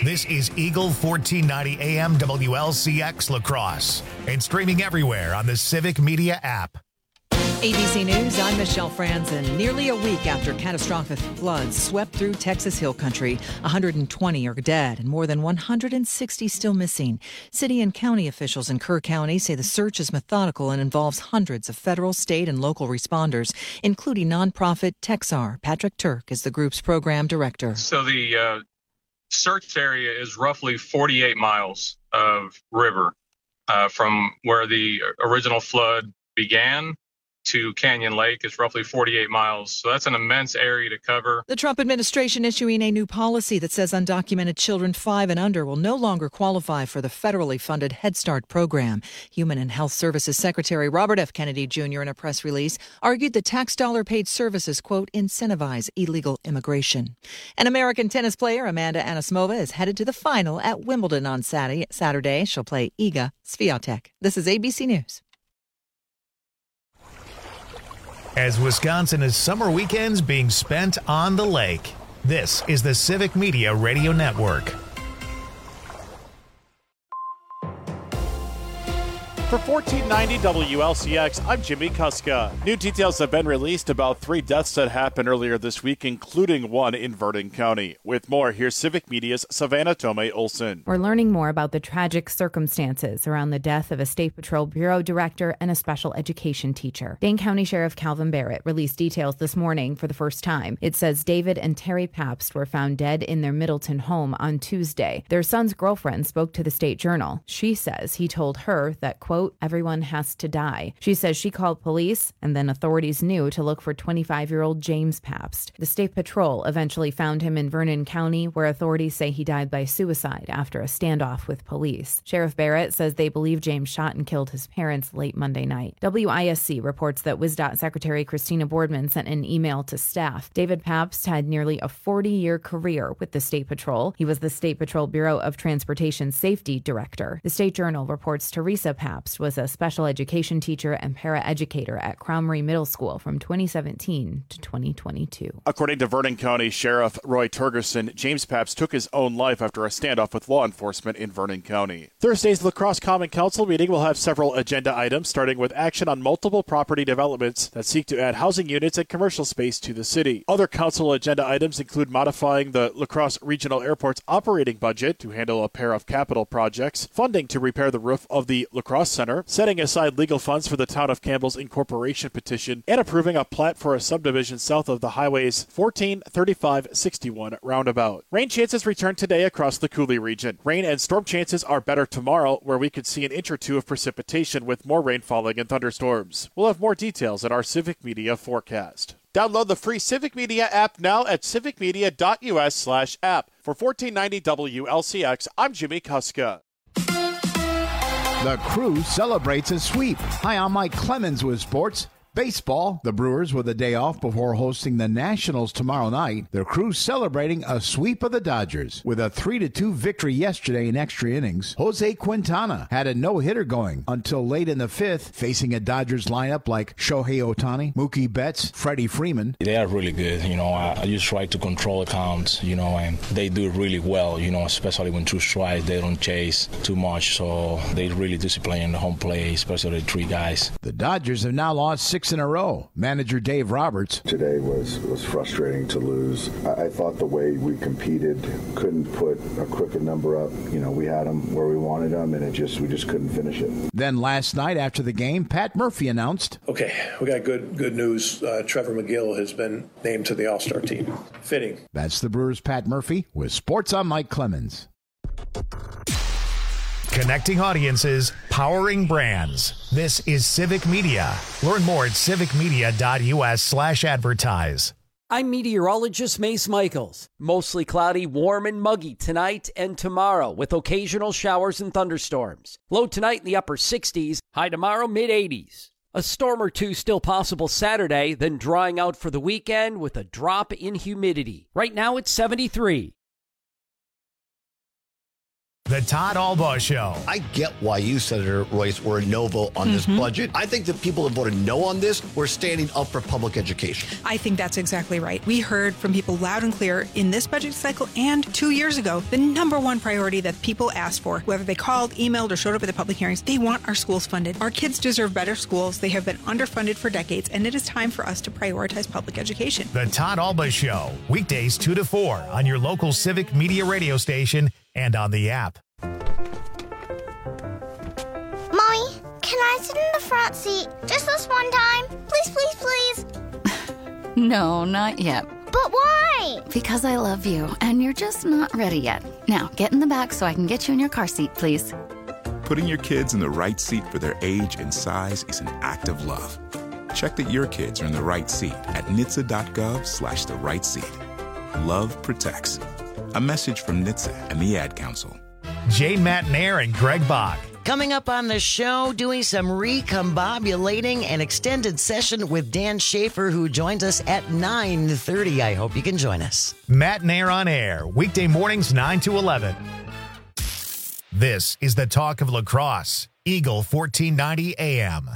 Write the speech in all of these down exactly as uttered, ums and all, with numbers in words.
This is Eagle fourteen ninety A M W L C X La Crosse and streaming everywhere on the Civic Media app. A B C News, I'm Michelle Franzen. Nearly a week after catastrophic floods swept through Texas Hill Country, one hundred twenty are dead and more than one hundred sixty still missing. City and county officials in Kerr County say the search is methodical and involves hundreds of federal, state, and local responders, including nonprofit Texar. Patrick Turk is the group's program director. So the uh, search area is roughly forty-eight miles of river uh, from where the original flood began to Canyon Lake. Is roughly forty-eight miles. So that's an immense area to cover. The Trump administration issuing a new policy that says undocumented children five and under will no longer qualify for the federally funded Head Start program. Human and Health Services Secretary Robert F. Kennedy Junior in a press release argued the tax dollar paid services, quote, incentivize illegal immigration. An American tennis player, Amanda Anisimova, is headed to the final at Wimbledon on Saturday. She'll play Iga Swiatek. This is A B C News. As Wisconsin is summer weekends being spent on the lake, this is the Civic Media Radio Network. For fourteen ninety W L C X, I'm Jimmy Kuska. New details have been released about three deaths that happened earlier this week, including one in Verdon County. With more, here's Civic Media's Savannah Tomei Olson. We're learning more about the tragic circumstances around the death of a State Patrol Bureau director and a special education teacher. Dane County Sheriff Calvin Barrett released details this morning for the first time. It says David and Terry Pabst were found dead in their Middleton home on Tuesday. Their son's girlfriend spoke to the State Journal. She says he told her that, quote, everyone has to die. She says she called police and then authorities knew to look for twenty-five-year-old James Pabst. The State Patrol eventually found him in Vernon County, where authorities say he died by suicide after a standoff with police. Sheriff Barrett says they believe James shot and killed his parents late Monday night. W I S C reports that WisDOT Secretary Christina Boardman sent an email to staff. David Pabst had nearly a forty-year career with the State Patrol. He was the State Patrol Bureau of Transportation Safety Director. The State Journal reports Teresa Pabst was a special education teacher and paraeducator at Crowmery Middle School from twenty seventeen to twenty twenty-two. According to Vernon County Sheriff Roy Turgerson, James Pabst took his own life after a standoff with law enforcement in Vernon County. Thursday's La Crosse Common Council meeting will have several agenda items, starting with action on multiple property developments that seek to add housing units and commercial space to the city. Other council agenda items include modifying the La Crosse Regional Airport's operating budget to handle a pair of capital projects, funding to repair the roof of the La Crosse Center, setting aside legal funds for the Town of Campbell's incorporation petition, and approving a plat for a subdivision south of the highway's fourteen thirty-five sixty-one roundabout. Rain chances return today across the Coulee region. Rain and storm chances are better tomorrow, where we could see an inch or two of precipitation with more rain falling and thunderstorms. We'll have more details in our Civic Media forecast. Download the free Civic Media app now at civicmedia.us slash app. For fourteen ninety W L C X, I'm Jimmy Kuska. The Crew celebrates a sweep. Hi, I'm Mike Clemens with sports. Baseball, the Brewers with a day off before hosting the Nationals tomorrow night. The Crew celebrating a sweep of the Dodgers. With a three to two victory yesterday in extra innings, Jose Quintana had a no-hitter going until late in the fifth, facing a Dodgers lineup like Shohei Ohtani, Mookie Betts, Freddie Freeman. They are really good. You know, I, I just try to control the counts, you know, and they do it really well, you know, especially when two strikes, they don't chase too much. So they really discipline the home play, especially the three guys. The Dodgers have now lost six in a row. Manager Dave Roberts. Today was, was frustrating to lose. I, I thought the way we competed, couldn't put a quicker number up. You know, we had them where we wanted them, and it just we just couldn't finish it. Then last night after the game, Pat Murphy announced, okay, we got good good news. Uh, Trevor McGill has been named to the All-Star team. Fitting. That's the Brewers' Pat Murphy with Sports on Mike Clemens. Connecting audiences, powering brands. This is Civic Media. Learn more at civicmedia.us slash advertise. I'm meteorologist Mace Michaels. Mostly cloudy, warm and muggy tonight and tomorrow with occasional showers and thunderstorms. Low tonight in the upper sixties, high tomorrow mid-eighties. A storm or two still possible Saturday, then drying out for the weekend with a drop in humidity. Right now it's seventy-three. The Todd Albaugh Show. I get why you, Senator Royce, were a no vote on mm-hmm. this budget. I think the people that voted no on this were standing up for public education. I think that's exactly right. We heard from people loud and clear in this budget cycle and two years ago, the number one priority that people asked for, whether they called, emailed, or showed up at the public hearings, they want our schools funded. Our kids deserve better schools. They have been underfunded for decades, and it is time for us to prioritize public education. The Todd Albaugh Show, weekdays two to four on your local Civic Media radio station and on the app. Mommy, can I sit in the front seat just this one time? Please, please, please. No, not yet. But why? Because I love you, and you're just not ready yet. Now, get in the back so I can get you in your car seat, please. Putting your kids in the right seat for their age and size is an act of love. Check that your kids are in the right seat at N H T S A dot gov slash the right seat. Love protects. A message from N H T S A and the Ad Council. Jane Matnair and Greg Bach. Coming up on the show, doing some recombobulating, an extended session with Dan Schaefer, who joins us at nine thirty. I hope you can join us. Matnair on air, weekday mornings nine to eleven. This is the talk of lacrosse. Eagle fourteen ninety A M.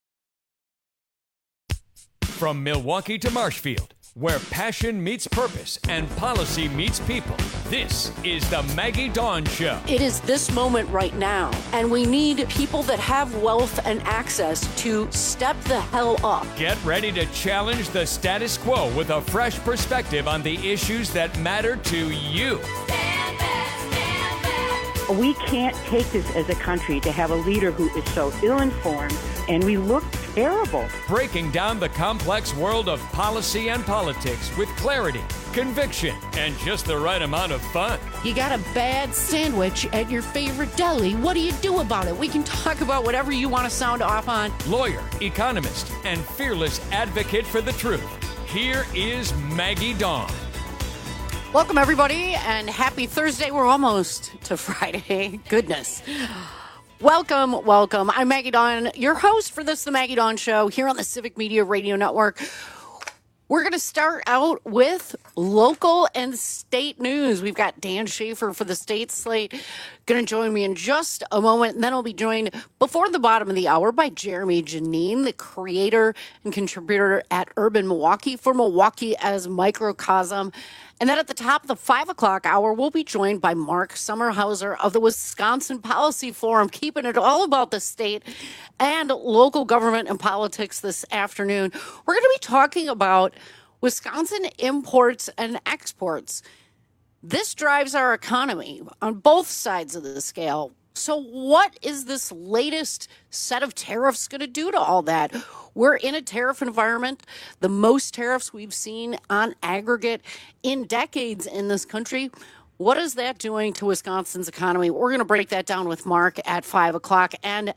From Milwaukee to Marshfield, where passion meets purpose and policy meets people, this is the Maggie Dawn Show. It is this moment right now, and we need people that have wealth and access to step the hell up. Get ready to challenge the status quo with a fresh perspective on the issues that matter to you. Stand back, stand back. We can't take this as a country to have a leader who is so ill-informed, and we look terrible. Breaking down the complex world of policy and politics with clarity, conviction, and just the right amount of fun. You got a bad sandwich at your favorite deli. What do you do about it? We can talk about whatever you want to sound off on. Lawyer, economist, and fearless advocate for the truth. Here is Maggie Dawn. Welcome, everybody, and happy Thursday. We're almost to Friday. Goodness. Welcome, welcome. I'm Maggie Dawn, your host for this, The Maggie Dawn Show, here on the Civic Media Radio Network. We're going to start out with local and state news. We've got Dan Schaefer for the state slate going to join me in just a moment. And then I'll be joined before the bottom of the hour by Jeremy Janine, the creator and contributor at Urban Milwaukee for Milwaukee as Microcosm. And then at the top of the five o'clock hour, we'll be joined by Mark Sommerhauser of the Wisconsin Policy Forum, keeping it all about the state and local government and politics this afternoon. We're going to be talking about Wisconsin imports and exports. This drives our economy on both sides of the scale. So what is this latest set of tariffs going to do to all that? We're in a tariff environment, the most tariffs we've seen on aggregate in decades in this country. What is that doing to Wisconsin's economy? We're going to break that down with Mark at five o'clock. And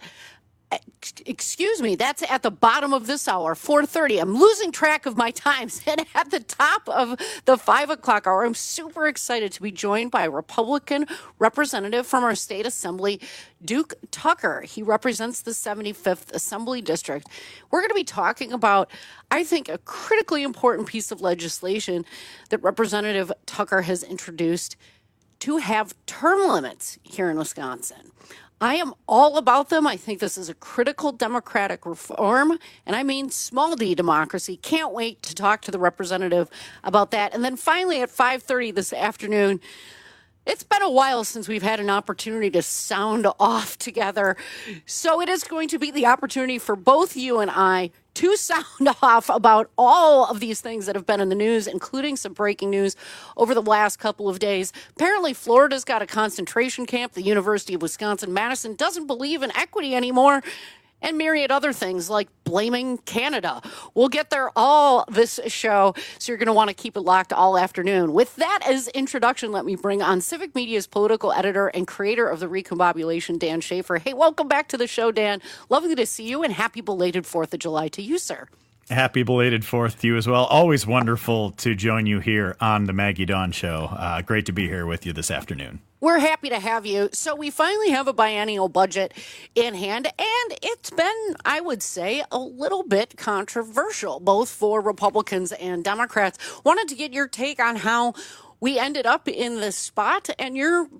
excuse me, that's at the bottom of this hour, four thirty. I'm losing track of my times. And at the top of the five o'clock hour, I'm super excited to be joined by a Republican representative from our state assembly, Duke Tucker. He represents the seventy-fifth Assembly District. We're going to be talking about, I think, a critically important piece of legislation that Representative Tucker has introduced to have term limits here in Wisconsin. I am all about them. I think this is a critical democratic reform, and I mean small d democracy. Can't wait to talk to the representative about that. And then finally at five thirty this afternoon, it's been a while since we've had an opportunity to sound off together. So it is going to be the opportunity for both you and I to sound off about all of these things that have been in the news, including some breaking news over the last couple of days. Apparently, Florida's got a concentration camp. The University of Wisconsin-Madison doesn't believe in equity anymore, and myriad other things like blaming Canada. We'll get there all this show, so you're going to want to keep it locked all afternoon. With that as introduction, let me bring on Civic Media's political editor and creator of the Recombobulation, Dan Schaefer. Hey, welcome back to the show, Dan. Lovely to see you, and happy belated fourth of July to you, sir. Happy belated fourth to you as well. Always wonderful to join you here on the Maggie Dawn Show. Uh, great to be here with you this afternoon. We're happy to have you. So we finally have a biennial budget in hand, and it's been, I would say, a little bit controversial, both for Republicans and Democrats. Wanted to get your take on how we ended up in this spot and your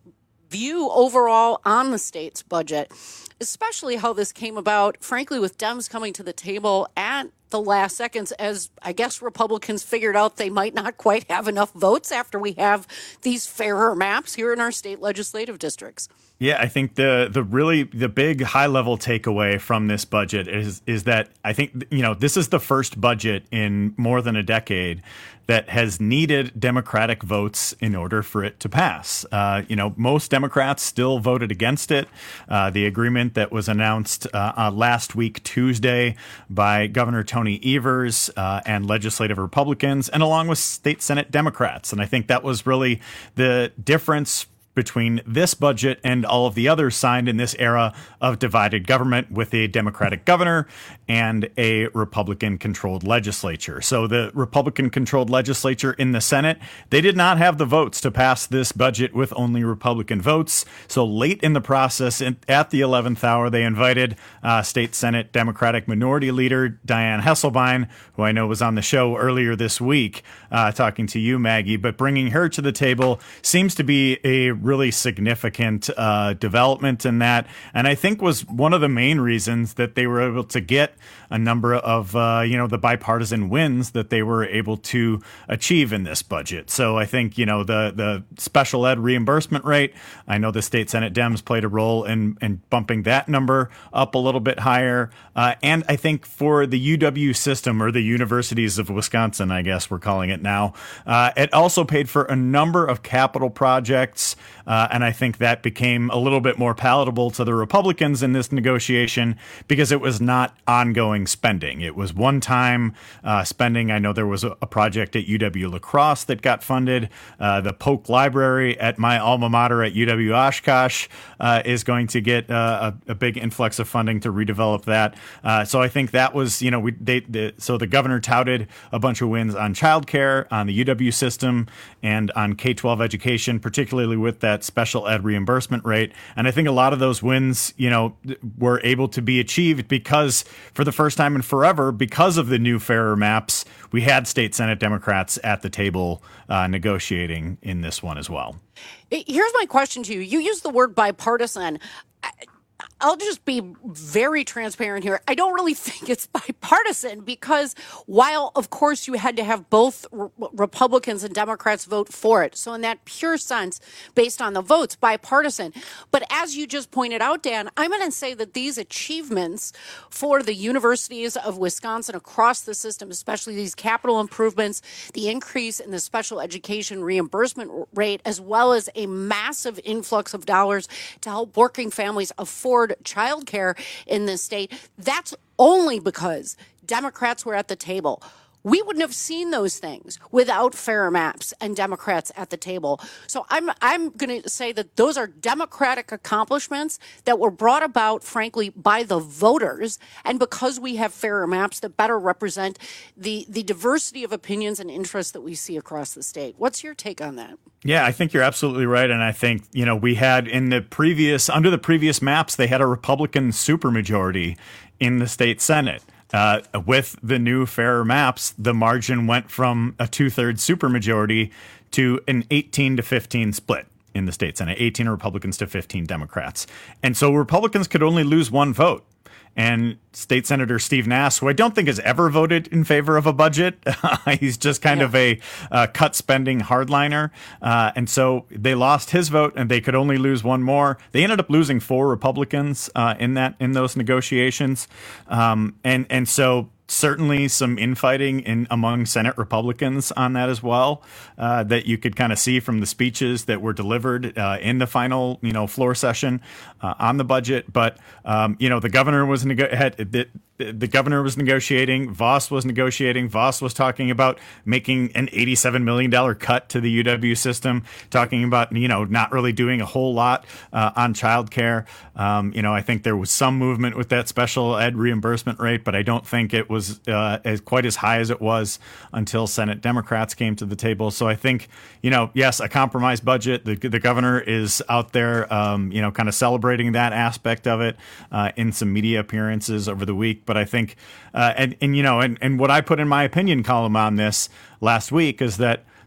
view overall on the state's budget, especially how this came about, frankly, with Dems coming to the table at the last seconds, as I guess Republicans figured out they might not quite have enough votes after we have these fairer maps here in our state legislative districts. Yeah, I think the the really the big high level takeaway from this budget is is that I think, you know, this is the first budget in more than a decade that has needed Democratic votes in order for it to pass. Uh, you know, most Democrats still voted against it. Uh, the agreement that was announced uh, uh, last week, Tuesday, by Governor Tony Evers uh, and legislative Republicans, and along with state Senate Democrats. And I think that was really the difference between this budget and all of the others signed in this era of divided government with a Democratic governor and a Republican-controlled legislature. So the Republican-controlled legislature in the Senate, they did not have the votes to pass this budget with only Republican votes. So late in the process, at the eleventh hour, they invited uh, State Senate Democratic Minority Leader Dianne Hesselbein, who I know was on the show earlier this week, uh, talking to you, Maggie, but bringing her to the table seems to be a really significant uh, development in that, and I think was one of the main reasons that they were able to get a number of uh, you know the bipartisan wins that they were able to achieve in this budget. So I think, you know, the the special ed reimbursement rate, I know the state Senate Dems played a role in in bumping that number up a little bit higher, uh, and I think for the U W system, or the Universities of Wisconsin, I guess we're calling it now, uh, it also paid for a number of capital projects. Uh, and I think that became a little bit more palatable to the Republicans in this negotiation because it was not ongoing spending. It was one-time uh, spending. I know there was a, a project at U W La Crosse that got funded. Uh, the Polk Library at my alma mater at U W Oshkosh uh, is going to get uh, a, a big influx of funding to redevelop that. Uh, so I think that was, you know, we they, the, so the governor touted a bunch of wins on childcare, on the U W system, and on K twelve education, particularly with that special ed reimbursement rate. And I think a lot of those wins, you know, were able to be achieved because for the first time in forever, because of the new fairer maps, we had state Senate Democrats at the table uh, negotiating in this one as well. Here's my question to you. You used the word bipartisan. I- I'll just be very transparent here. I don't really think it's bipartisan because while, of course, you had to have both re- Republicans and Democrats vote for it. So in that pure sense, based on the votes, bipartisan. But as you just pointed out, Dan, I'm going to say that these achievements for the universities of Wisconsin across the system, especially these capital improvements, the increase in the special education reimbursement rate, as well as a massive influx of dollars to help working families afford childcare in this state, that's only because Democrats were at the table. We wouldn't have seen those things without fairer maps and Democrats at the table. So I'm I'm going to say that those are Democratic accomplishments that were brought about, frankly, by the voters, and because we have fairer maps that better represent the the diversity of opinions and interests that we see across the state. What's your take on that? Yeah, I think you're absolutely right. And I think, you know, we had in the previous, under the previous maps, they had a Republican supermajority in the state Senate. Uh, with the new fairer maps, the margin went from a two-thirds supermajority to an eighteen to fifteen split in the state Senate, eighteen Republicans to fifteen Democrats. And so Republicans could only lose one vote. And State Senator Steve Nass, who I don't think has ever voted in favor of a budget, he's just kind yeah. of a uh, cut spending hardliner. Uh, and so they lost his vote and they could only lose one more. They ended up losing four Republicans uh, in that in those negotiations. Um, and, and so certainly some infighting in among Senate Republicans on that as well, uh, that you could kind of see from the speeches that were delivered uh, in the final, you know, floor session uh, on the budget. But, um, you know, the governor was nego- had, the, the governor was negotiating. Voss was negotiating. Voss was talking about making an eighty-seven million dollars cut to the U W system, talking about, you know, not really doing a whole lot uh, on childcare. Um, you know, I think there was some movement with that special ed reimbursement rate, but I don't think it was uh, as quite as high as it was until Senate Democrats came to the table. So I think, you know, yes, a compromise budget. The, the governor is out there, um, you know, kind of celebrating that aspect of it uh, in some media appearances over the week. But I think, uh, and, and you know, and, and what I put in my opinion column on this last week is that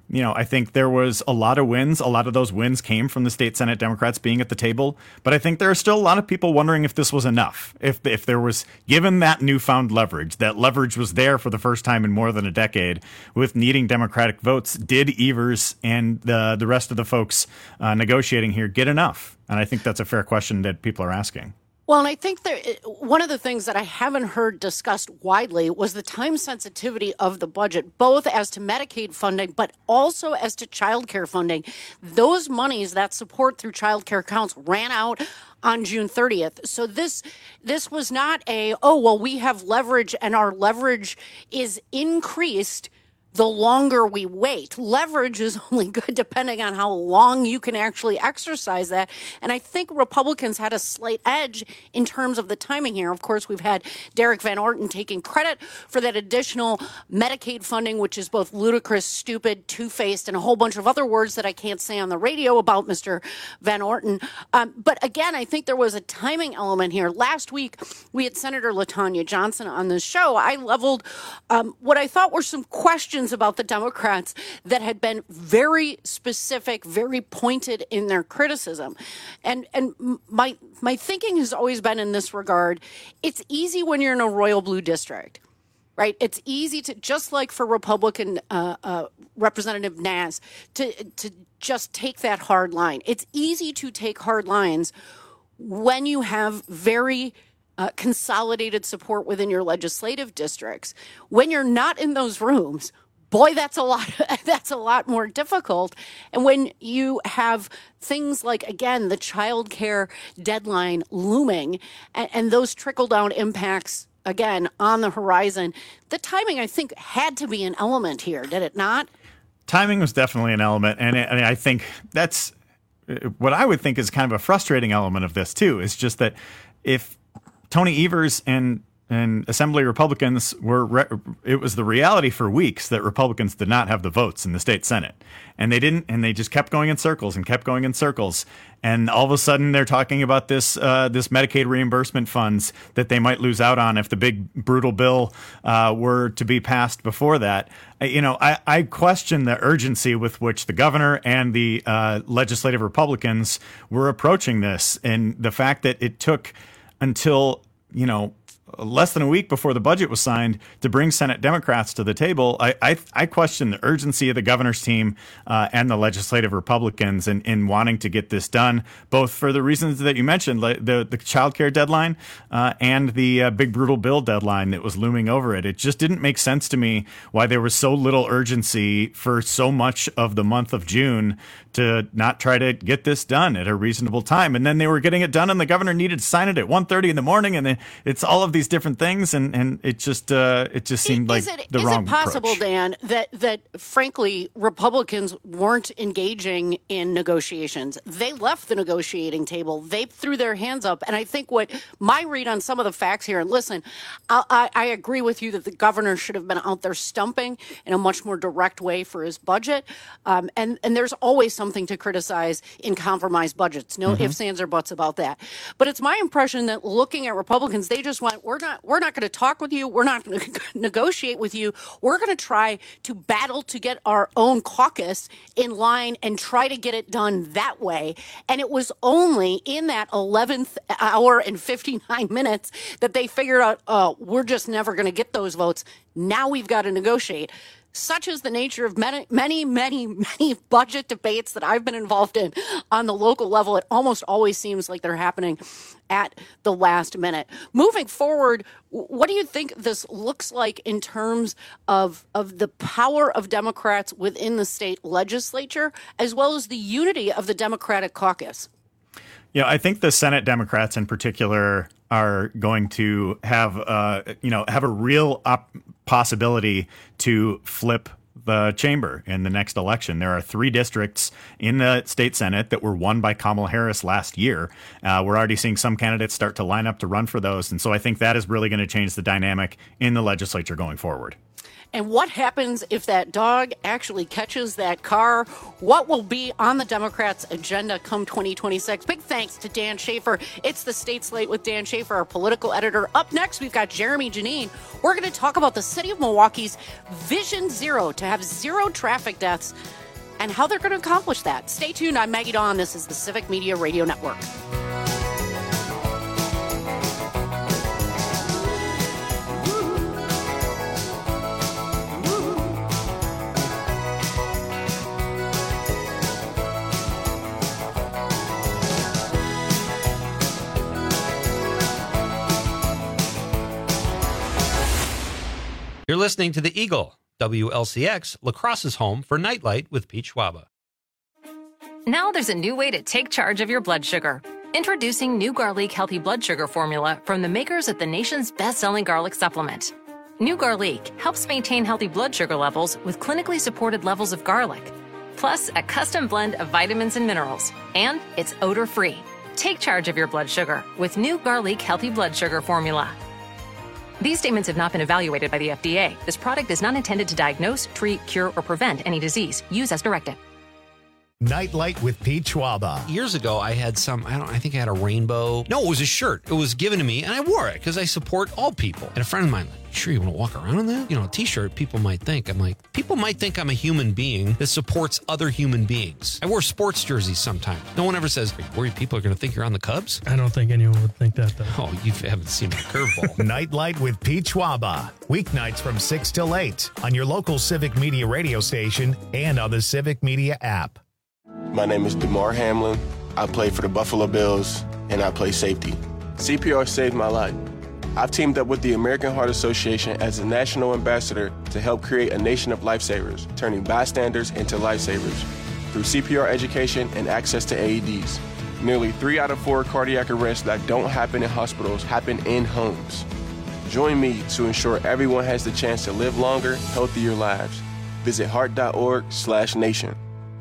you know, I think there was a lot of wins. A lot of those wins came from the state Senate Democrats being at the table. But I think there are still a lot of people wondering if this was enough. If if there was, given that newfound leverage, that leverage was there for the first time in more than a decade with needing Democratic votes, did Evers and the, the rest of the folks uh, negotiating here get enough? And I think that's a fair question that people are asking. Well, and I think that one of the things that I haven't heard discussed widely was the time sensitivity of the budget, both as to Medicaid funding, but also as to child care funding. Those monies that support through child care accounts ran out on June thirtieth. So this this was not a, oh, well, we have leverage and our leverage is increased the longer we wait. Leverage is only good depending on how long you can actually exercise that. And I think Republicans had a slight edge in terms of the timing here. Of course, we've had Derek Van Orten taking credit for that additional Medicaid funding, which is both ludicrous, stupid, two-faced, and a whole bunch of other words that I can't say on the radio about Mister Van Orten. Um, but again, I think there was a timing element here. Last week, we had Senator LaTanya Johnson on this show. I leveled um, what I thought were some questions about the Democrats that had been very specific, very pointed in their criticism. And and my my thinking has always been in this regard, it's easy when you're in a royal blue district, right? It's easy to, just like for Republican uh, uh, Representative Naz, to, to just take that hard line. It's easy to take hard lines when you have very uh, consolidated support within your legislative districts. When you're not in those rooms, boy, that's a lot, that's a lot more difficult. And when you have things like, again, the child care deadline looming and, and those trickle-down impacts, again, on the horizon, the timing, I think, had to be an element here, did it not? Timing was definitely an element. And, it, and I think that's what I would think is kind of a frustrating element of this, too, is just that if Tony Evers and And Assembly Republicans were, re- it was the reality for weeks that Republicans did not have the votes in the state Senate. And they didn't, and they just kept going in circles and kept going in circles. And all of a sudden they're talking about this, uh, this Medicaid reimbursement funds that they might lose out on if the big brutal bill uh, were to be passed before that. You know, I, I question the urgency with which the governor and the uh, legislative Republicans were approaching this. And the fact that it took until, you know, less than a week before the budget was signed to bring Senate Democrats to the table, I I, I question the urgency of the governor's team uh, and the legislative Republicans in, in wanting to get this done, both for the reasons that you mentioned, like the, the child care deadline uh, and the uh, big brutal bill deadline that was looming over it. It just didn't make sense to me why there was so little urgency for so much of the month of June to not try to get this done at a reasonable time. And then they were getting it done and the governor needed to sign it at one thirty in the morning. And then it's all of these different things. And, and it just uh, it just seemed is like it, the wrong approach. Is it possible, Dan, that, that frankly, Republicans weren't engaging in negotiations? They left the negotiating table. They threw their hands up. And I think what my read on some of the facts here, and listen, I, I, I agree with you that the governor should have been out there stumping in a much more direct way for his budget. Um, and, and there's always some something to criticize in compromised budgets. No mm-hmm. ifs, ands, or buts about that. But it's my impression that looking at Republicans, they just went, we're not we're not going to talk with you. We're not going to negotiate with you. We're going to try to battle to get our own caucus in line and try to get it done that way. And it was only in that eleventh hour and fifty-nine minutes that they figured out, oh, we're just never going to get those votes. Now we've got to negotiate. Such is the nature of many, many, many, many budget debates that I've been involved in on the local level. It almost always seems like they're happening at the last minute. Moving forward, what do you think this looks like in terms of, of the power of Democrats within the state legislature, as well as the unity of the Democratic caucus? Yeah, I think the Senate Democrats in particular are going to have, uh, you know, have a real op- possibility to flip the chamber in the next election. There are three districts in the state Senate that were won by Kamala Harris last year. Uh, we're already seeing some candidates start to line up to run for those. And so I think that is really going to change the dynamic in the legislature going forward. And what happens if that dog actually catches that car? What will be on the Democrats' agenda come twenty twenty-six? Big thanks to Dan Schaefer. It's the State Slate with Dan Schaefer, our political editor. Up next, we've got Jeremy Janine. We're going to talk about the city of Milwaukee's Vision Zero to have zero traffic deaths and how they're going to accomplish that. Stay tuned. I'm Maggie Dawn. This is the Civic Media Radio Network. You're listening to The Eagle, W L C X, La Crosse's home for Nightlight with Pete Schwaba. Now there's a new way to take charge of your blood sugar. Introducing new Garlic Healthy Blood Sugar Formula from the makers of the nation's best-selling garlic supplement. New Garlic helps maintain healthy blood sugar levels with clinically supported levels of garlic, plus a custom blend of vitamins and minerals. And it's odor-free. Take charge of your blood sugar with new Garlic Healthy Blood Sugar Formula. These statements have not been evaluated by the F D A. This product is not intended to diagnose, treat, cure, or prevent any disease. Use as directed. Nightlight with Pete Schwaba. Years ago, I had some, I don't, I think I had a rainbow. No, it was a shirt. It was given to me, and I wore it because I support all people. And a friend of mine, like, sure you want to walk around in that? You know, a t-shirt, people might think. I'm like, people might think I'm a human being that supports other human beings. I wear sports jerseys sometimes. No one ever says, are you worried people are going to think you're on the Cubs? I don't think anyone would think that, though. Oh, you haven't seen my curveball. Nightlight with Pete Schwaba. Weeknights from six till eight on your local Civic Media radio station and on the Civic Media app. My name is DeMar Hamlin. I play for the Buffalo Bills, and I play safety. C P R saved my life. I've teamed up with the American Heart Association as a national ambassador to help create a nation of lifesavers, turning bystanders into lifesavers through C P R education and access to A E Ds. Nearly three out of four cardiac arrests that don't happen in hospitals happen in homes. Join me to ensure everyone has the chance to live longer, healthier lives. Visit heart.org slash nation.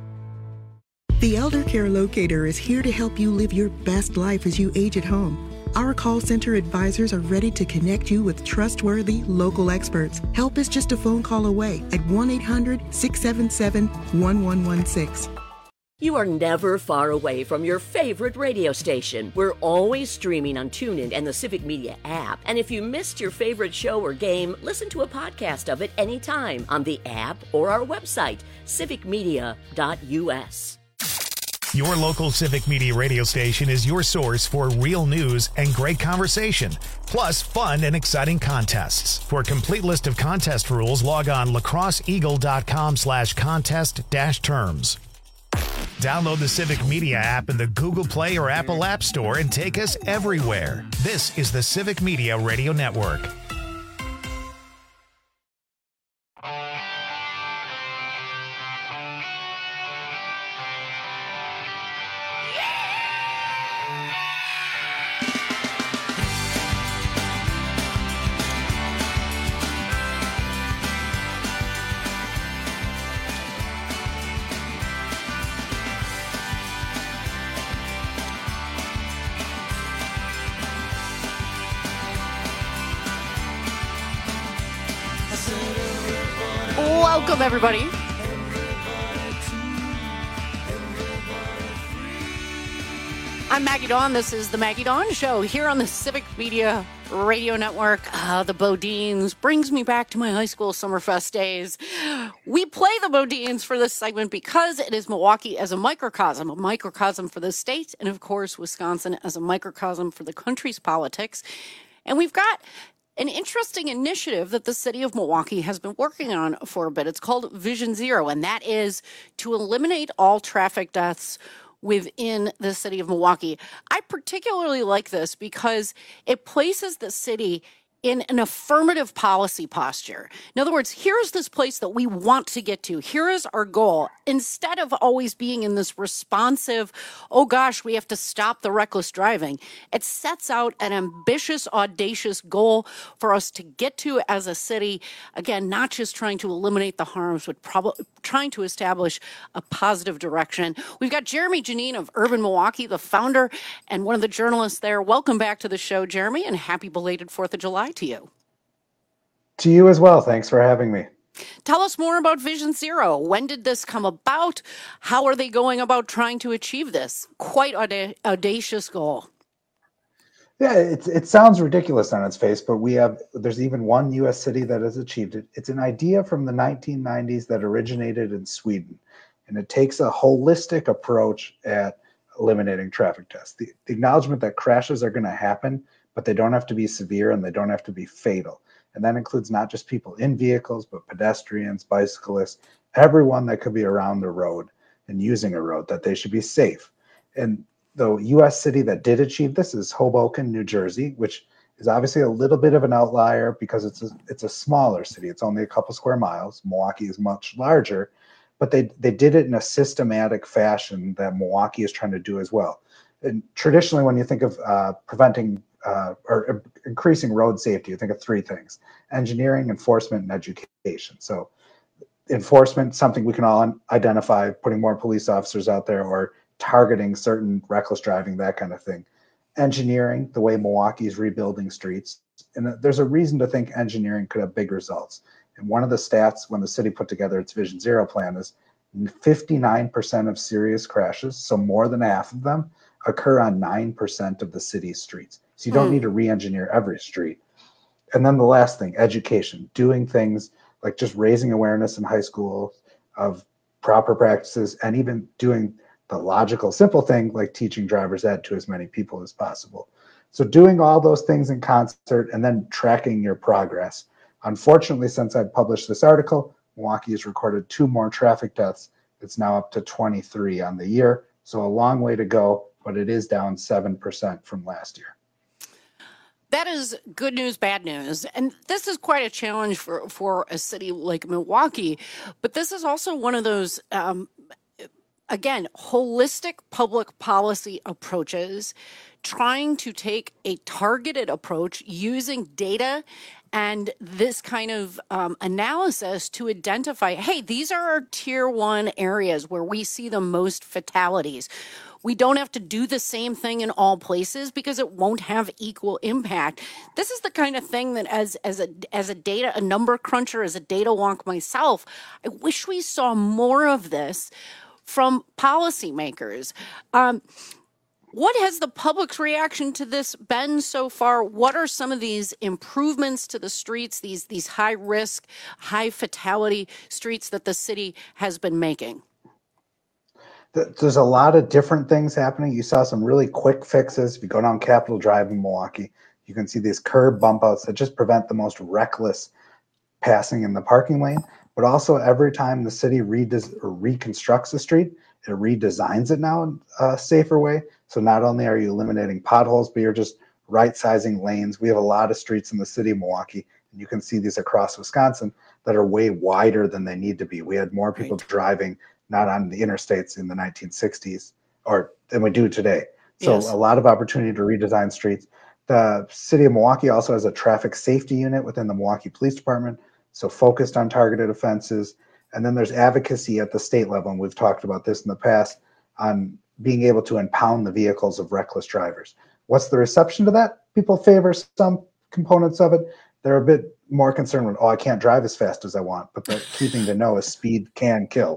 The Elder Care Locator is here to help you live your best life as you age at home. Our call center advisors are ready to connect you with trustworthy local experts. Help is just a phone call away at one eight hundred, six seven seven, one one one six. You are never far away from your favorite radio station. We're always streaming on TuneIn and the Civic Media app. And if you missed your favorite show or game, listen to a podcast of it anytime on the app or our website, civic media dot u s. Your local Civic Media radio station is your source for real news and great conversation, plus fun and exciting contests. For a complete list of contest rules, log on lacrosseeagle.com slash contest dash terms. Download the Civic Media app in the Google Play or Apple App Store and take us everywhere. This is the Civic Media Radio Network. Welcome, everybody. I'm Maggie Dawn. This is the Maggie Dawn Show here on the Civic Media Radio Network. Uh, the Bodines brings me back to my high school Summerfest days. We play the Bodines for this segment because it is Milwaukee as a microcosm, a microcosm for the state, and of course, Wisconsin as a microcosm for the country's politics. And we've got an interesting initiative that the city of Milwaukee has been working on for a bit. It's called Vision Zero, and that is to eliminate all traffic deaths within the city of Milwaukee. I particularly like this because it places the city in an affirmative policy posture. In other words, here's this place that we want to get to. Here is our goal. Instead of always being in this responsive, oh gosh, we have to stop the reckless driving, it sets out an ambitious, audacious goal for us to get to as a city. Again, not just trying to eliminate the harms, but prob- trying to establish a positive direction. We've got Jeremy Janine of Urban Milwaukee, the founder and one of the journalists there. Welcome back to the show, Jeremy, and happy belated fourth of July to you. To you as well. Thanks for having me. Tell us more about Vision Zero. When did this come about? How are they going about trying to achieve this quite auda- audacious goal? Yeah, it, it sounds ridiculous on its face, but we have, there's even one U S city that has achieved it. It's an idea from the nineteen nineties that originated in Sweden. And And it takes a holistic approach at eliminating traffic deaths. The, the acknowledgement that crashes are going to happen, but they don't have to be severe and they don't have to be fatal. And that includes not just people in vehicles, but pedestrians, bicyclists, everyone that could be around the road and using a road, that they should be safe. And the U S city that did achieve this is Hoboken, New Jersey, which is obviously a little bit of an outlier because it's a, it's a smaller city. It's only a couple square miles. Milwaukee is much larger, but they, they did it in a systematic fashion that Milwaukee is trying to do as well. And traditionally, when you think of uh, preventing uh, or increasing road safety, you think of three things: engineering, enforcement, and education. So enforcement, something we can all identify, putting more police officers out there or targeting certain reckless driving, that kind of thing. Engineering, the way Milwaukee is rebuilding streets. And there's a reason to think engineering could have big results. And one of the stats when the city put together its Vision Zero plan is fifty-nine percent of serious crashes, so more than half of them, occur on nine percent of the city's streets. So you don't Hmm. need to re-engineer every street. And then the last thing, education, doing things like just raising awareness in high school of proper practices, and even doing the logical, simple thing like teaching driver's ed to as many people as possible. So doing all those things in concert and then tracking your progress. Unfortunately, since I've published this article, Milwaukee has recorded two more traffic deaths. It's now up to twenty-three on the year. So a long way to go, but it is down seven percent from last year. That is good news, bad news. And this is quite a challenge for, for a city like Milwaukee. But this is also one of those, um, again, holistic public policy approaches, trying to take a targeted approach using data and this kind of um, analysis to identify, hey, these are our tier one areas where we see the most fatalities. We don't have to do the same thing in all places because it won't have equal impact. This is the kind of thing that as as a as a data, a number cruncher, as a data wonk myself, I wish we saw more of this from policymakers. Um, what has the public's reaction to this been so far? What are some of these improvements to the streets, these these high risk, high fatality streets that the city has been making? There's a lot of different things happening. You saw some really quick fixes. If you go down Capitol Drive in Milwaukee, you can see these curb bump outs that just prevent the most reckless passing in the parking lane. But also every time the city redes- or reconstructs a street, it redesigns it now in a safer way. So not only are you eliminating potholes, but you're just right-sizing lanes. We have a lot of streets in the city of Milwaukee, and you can see these across Wisconsin that are way wider than they need to be. We had more people right. driving not on the interstates in the nineteen sixties or than we do today. So yes. a lot of opportunity to redesign streets. The city of Milwaukee also has a traffic safety unit within the Milwaukee Police Department, so focused on targeted offenses. And then there's advocacy at the state level, and we've talked about this in the past, on being able to impound the vehicles of reckless drivers. What's the reception to that? People favor some components of it. They're a bit more concerned with, oh, I can't drive as fast as I want. But the key thing to know is speed can kill.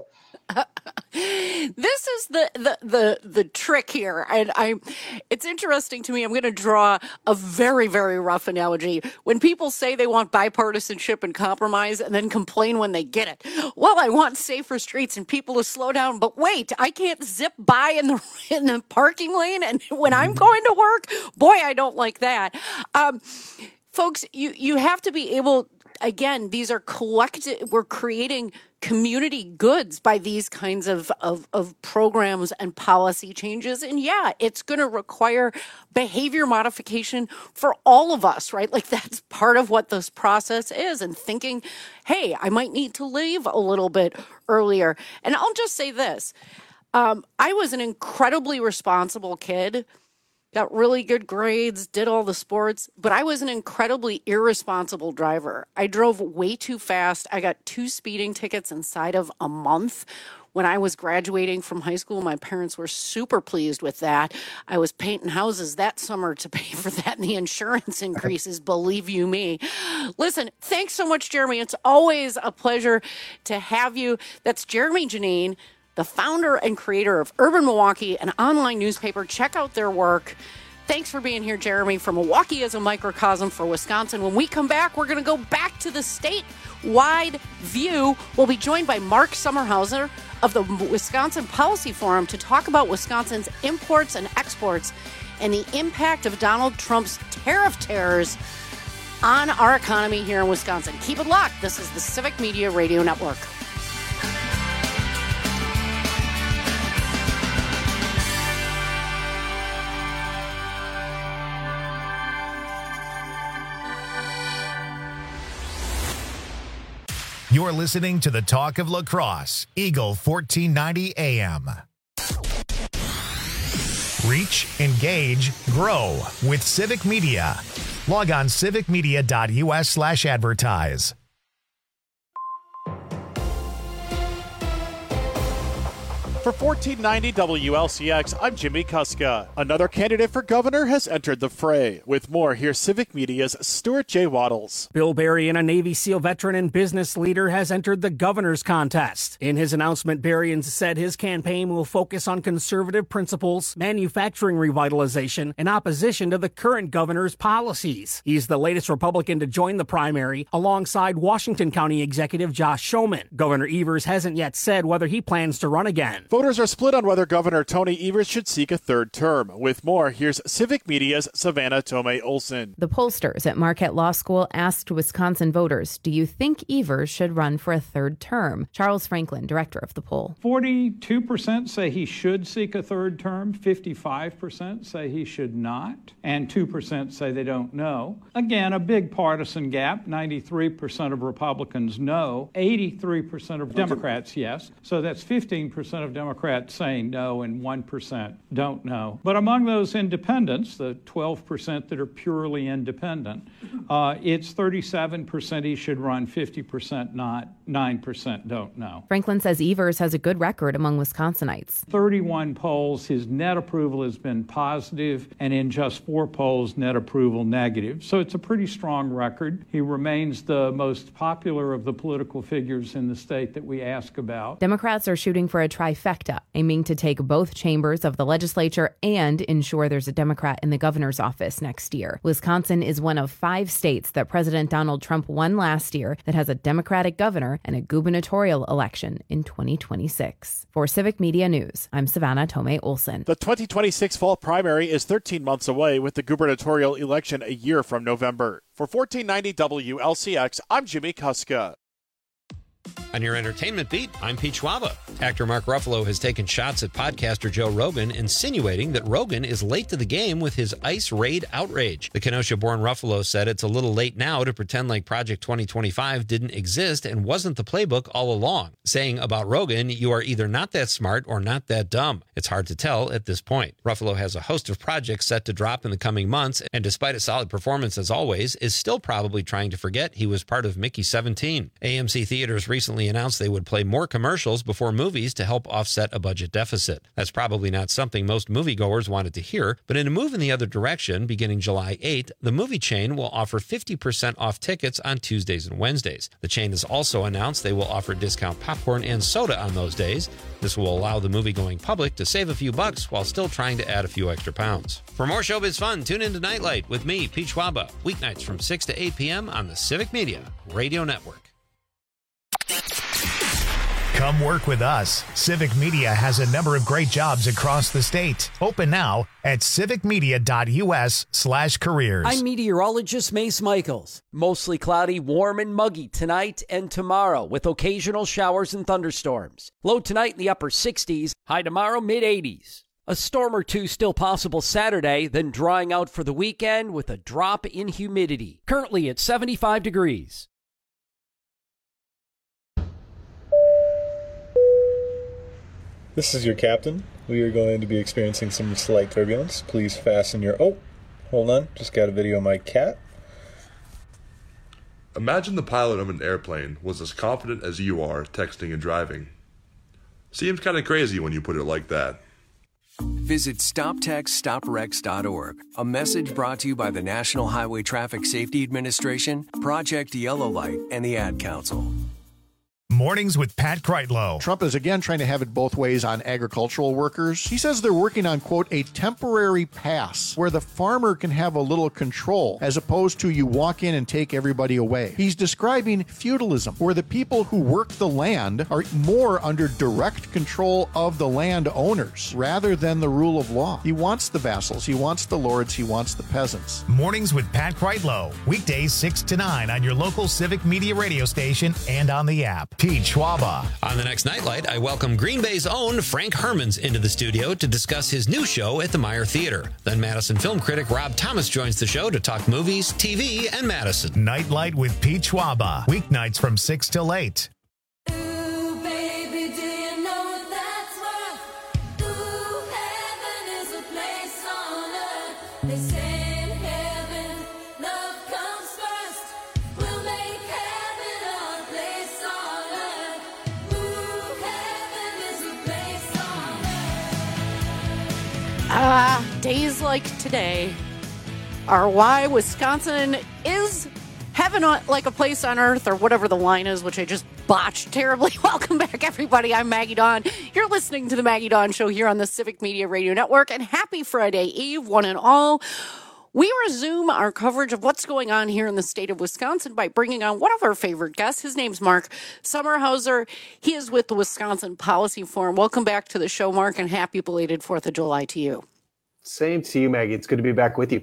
This is the, the the the trick here, and I it's interesting to me. I'm going to draw a very very rough analogy. When people say they want bipartisanship and compromise and then complain when they get it, well, I want safer streets and people to slow down, but wait, I can't zip by in the in the parking lane, and when I'm going to work, boy, I don't like that. Um, folks, you you have to be able. Again, these are collective. We're creating community goods by these kinds of, of, of programs and policy changes. And yeah, it's going to require behavior modification for all of us, right? Like that's part of what this process is. And thinking, hey, I might need to leave a little bit earlier. And I'll just say this. Um, I was an incredibly responsible kid. Got really good grades, did all the sports, but I was an incredibly irresponsible driver. I drove way too fast. I got two speeding tickets inside of a month. When I was graduating from high school, my parents were super pleased with that. I was painting houses that summer to pay for that and the insurance increases, believe you me. Listen, thanks so much, Jeremy. It's always a pleasure to have you. That's Jeremy Janine, the founder and creator of Urban Milwaukee, an online newspaper. Check out their work. Thanks for being here, Jeremy, from Milwaukee as a microcosm for Wisconsin. When we come back, we're going to go back to the state Wide View. We'll be joined by Mark Sommerhauser of the Wisconsin Policy Forum to talk about Wisconsin's imports and exports and the impact of Donald Trump's tariff terrors on our economy here in Wisconsin. Keep it locked. This is the Civic Media Radio Network. You're listening to the Talk of La Crosse, Eagle fourteen ninety A M. Reach, engage, grow with Civic Media. Log on civicmedia.us slash advertise. For fourteen ninety W L C X, I'm Jimmy Kuska. Another candidate for governor has entered the fray. With more, here's Civic Media's Stuart J. Waddles. Bill Berrien, a Navy SEAL veteran and business leader, has entered the governor's contest. In his announcement, Berrien said his campaign will focus on conservative principles, manufacturing revitalization, and opposition to the current governor's policies. He's the latest Republican to join the primary, alongside Washington County Executive Josh Schoemann. Governor Evers hasn't yet said whether he plans to run again. Voters are split on whether Governor Tony Evers should seek a third term. With more, here's Civic Media's Savannah Tomei Olson. The pollsters at Marquette Law School asked Wisconsin voters, do you think Evers should run for a third term? Charles Franklin, director of the poll. forty-two percent say he should seek a third term, fifty-five percent say he should not, and two percent say they don't know. Again, a big partisan gap. ninety-three percent of Republicans no, eighty-three percent of Democrats yes. So that's fifteen percent of Democrats saying no and one percent don't know. But among those independents, the twelve percent that are purely independent, uh, it's thirty-seven percent he should run, fifty percent not, nine percent don't know. Franklin says Evers has a good record among Wisconsinites. thirty-one polls, his net approval has been positive, and in just four polls, net approval negative. So it's a pretty strong record. He remains the most popular of the political figures in the state that we ask about. Democrats are shooting for a trifecta, aiming to take both chambers of the legislature and ensure there's a Democrat in the governor's office next year. Wisconsin is one of five states that President Donald Trump won last year that has a Democratic governor and a gubernatorial election in twenty twenty-six. For Civic Media News, I'm Savannah Tomei Olson. The twenty twenty-six fall primary is thirteen months away, with the gubernatorial election a year from November. For fourteen ninety W L C X, I'm Jimmy Kuska. On your entertainment beat, I'm Pete Schwaba. Actor Mark Ruffalo has taken shots at podcaster Joe Rogan, insinuating that Rogan is late to the game with his ICE raid outrage. The Kenosha-born Ruffalo said it's a little late now to pretend like Project twenty twenty-five didn't exist and wasn't the playbook all along, saying about Rogan, you are either not that smart or not that dumb. It's hard to tell at this point. Ruffalo has a host of projects set to drop in the coming months, and despite a solid performance as always, is still probably trying to forget he was part of Mickey seventeen. A M C Theaters recently announced they would play more commercials before movies to help offset a budget deficit. That's probably not something most moviegoers wanted to hear, but in a move in the other direction, beginning July eighth, the movie chain will offer fifty percent off tickets on Tuesdays and Wednesdays. The chain has also announced they will offer discount popcorn and soda on those days. This will allow the movie-going public to save a few bucks while still trying to add a few extra pounds. For more showbiz fun, tune into Nightlight with me, Pete Schwaba, weeknights from six to eight p.m. on the Civic Media Radio Network. Come work with us. Civic Media has a number of great jobs across the state. Open now at civicmedia.us slash careers. I'm meteorologist Mace Michaels. Mostly cloudy, warm and muggy tonight and tomorrow with occasional showers and thunderstorms. Low tonight in the upper sixties, high tomorrow mid eighties. A storm or two still possible Saturday, then drying out for the weekend with a drop in humidity. Currently at seventy-five degrees. This is your captain. We are going to be experiencing some slight turbulence. Please fasten your... Oh, hold on. Just got a video of my cat. Imagine the pilot of an airplane was as confident as you are texting and driving. Seems kind of crazy when you put it like that. Visit stop text stop wrecks dot org. A message brought to you by the National Highway Traffic Safety Administration, Project Yellow Light, and the Ad Council. Mornings with Pat Kreitlow. Trump is again trying to have it both ways on agricultural workers. He says they're working on, quote, a temporary pass where the farmer can have a little control as opposed to you walk in and take everybody away. He's describing feudalism, where the people who work the land are more under direct control of the land owners rather than the rule of law. He wants the vassals, he wants the lords, he wants the peasants. Mornings with Pat Kreitlow. Weekdays six to nine on your local Civic Media radio station and on the app. Pete Schwaba. On the next Nightlight, I welcome Green Bay's own Frank Hermans into the studio to discuss his new show at the Meyer Theater. Then Madison film critic Rob Thomas joins the show to talk movies, T V, and Madison. Nightlight with Pete Schwaba. Weeknights from six till eight. Ah, uh, days like today are why Wisconsin is heaven on, like a place on earth, or whatever the line is, which I just botched terribly. Welcome back, everybody. I'm Maggie Dawn. You're listening to the Maggie Dawn Show here on the Civic Media Radio Network, and happy Friday Eve, one and all. We resume our coverage of what's going on here in the state of Wisconsin by bringing on one of our favorite guests. His name's Mark Sommerhauser. He is with the Wisconsin Policy Forum. Welcome back to the show, Mark, and happy belated fourth of July to you. Same to you, Maggie. It's good to be back with you.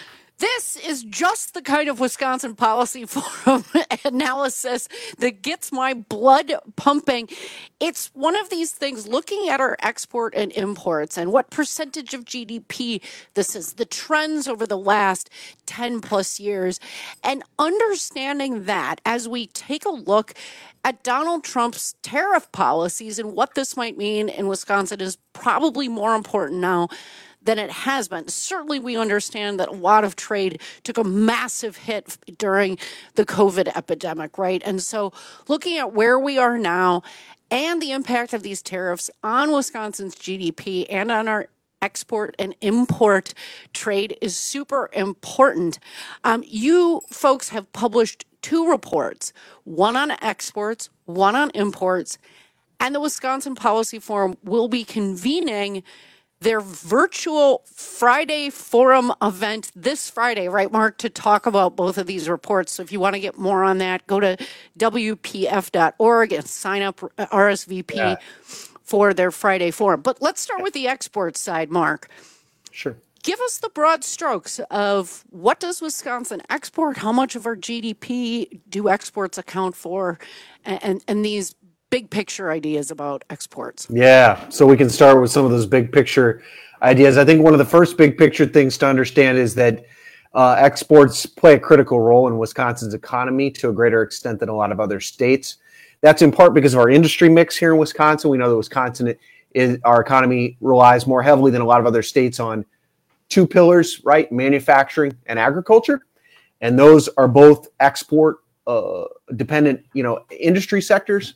This is just the kind of Wisconsin Policy Forum analysis that gets my blood pumping. It's one of these things, looking at our export and imports and what percentage of G D P this is, the trends over the last ten plus years, and understanding that as we take a look at Donald Trump's tariff policies and what this might mean in Wisconsin is probably more important now than it has been. Certainly, we understand that a lot of trade took a massive hit during the COVID epidemic, right? And so looking at where we are now and the impact of these tariffs on Wisconsin's G D P and on our export and import trade is super important. Um, you folks have published two reports, one on exports, one on imports, and the Wisconsin Policy Forum will be convening their virtual Friday Forum event this Friday, right, Mark, to talk about both of these reports. So if you want to get more on that, go to W P F dot org and sign up R S V P yeah. for their Friday Forum. But let's start with the export side, Mark. Sure. Give us the broad strokes of what does Wisconsin export, how much of our G D P do exports account for, and, and, and these big picture ideas about exports. Yeah, so we can start with some of those big picture ideas. I think one of the first big picture things to understand is that uh, exports play a critical role in Wisconsin's economy to a greater extent than a lot of other states. That's in part because of our industry mix here in Wisconsin. We know that Wisconsin is, our economy relies more heavily than a lot of other states on two pillars, right? Manufacturing and agriculture. And those are both export uh, dependent, you know, industry sectors.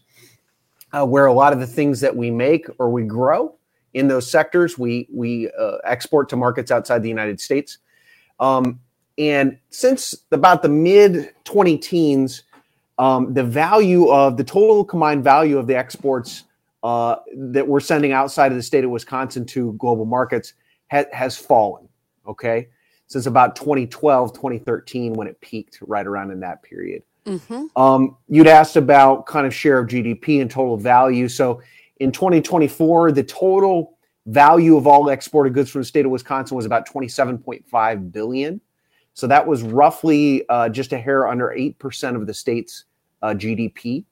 Uh, where a lot of the things that we make or we grow in those sectors, we we uh, export to markets outside the United States. Um, and since about the mid twenty teens, um, the value of the total combined value of the exports uh, that we're sending outside of the state of Wisconsin to global markets ha- has fallen, okay? Since about twenty twelve, twenty thirteen, when it peaked right around in that period. Mm-hmm. Um, you'd asked about kind of share of G D P and total value. So in twenty twenty-four, the total value of all exported goods from the state of Wisconsin was about twenty-seven point five billion dollars. So that was roughly uh, just a hair under eight percent of the state's uh, G D P.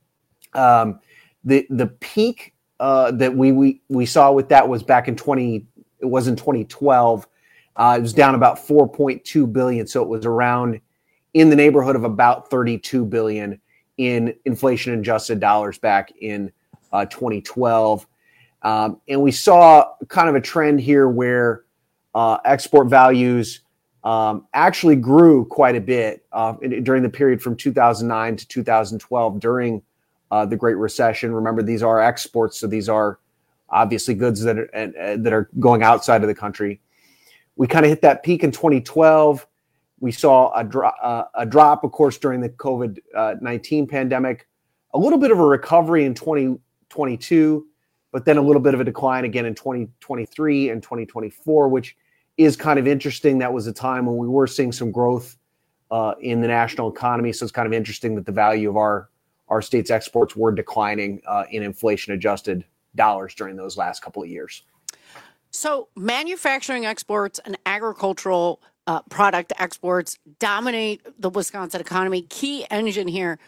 Um, the the peak uh, that we, we we saw with that was back in twenty. It was in twenty twelve. Uh, it was down about four point two billion dollars. So it was around in the neighborhood of about thirty-two billion dollars in inflation adjusted dollars back in uh, twenty twelve. Um, and we saw kind of a trend here where uh, export values um, actually grew quite a bit uh, during the period from two thousand nine to two thousand twelve during uh, the Great Recession. Remember, these are exports, so these are obviously goods that are, uh, that are going outside of the country. We kind of hit that peak in twenty twelve. We saw a, dro- uh, a drop, of course, during the COVID nineteen pandemic. a little bit of a recovery in twenty twenty-two, but then a little bit of a decline again in twenty twenty-three and twenty twenty-four, which is kind of interesting. That was a time when we were seeing some growth uh, in the national economy. So it's kind of interesting that the value of our, our state's exports were declining uh, in inflation-adjusted dollars during those last couple of years. So manufacturing exports and agricultural uh, product exports dominate the Wisconsin economy. Key engine here.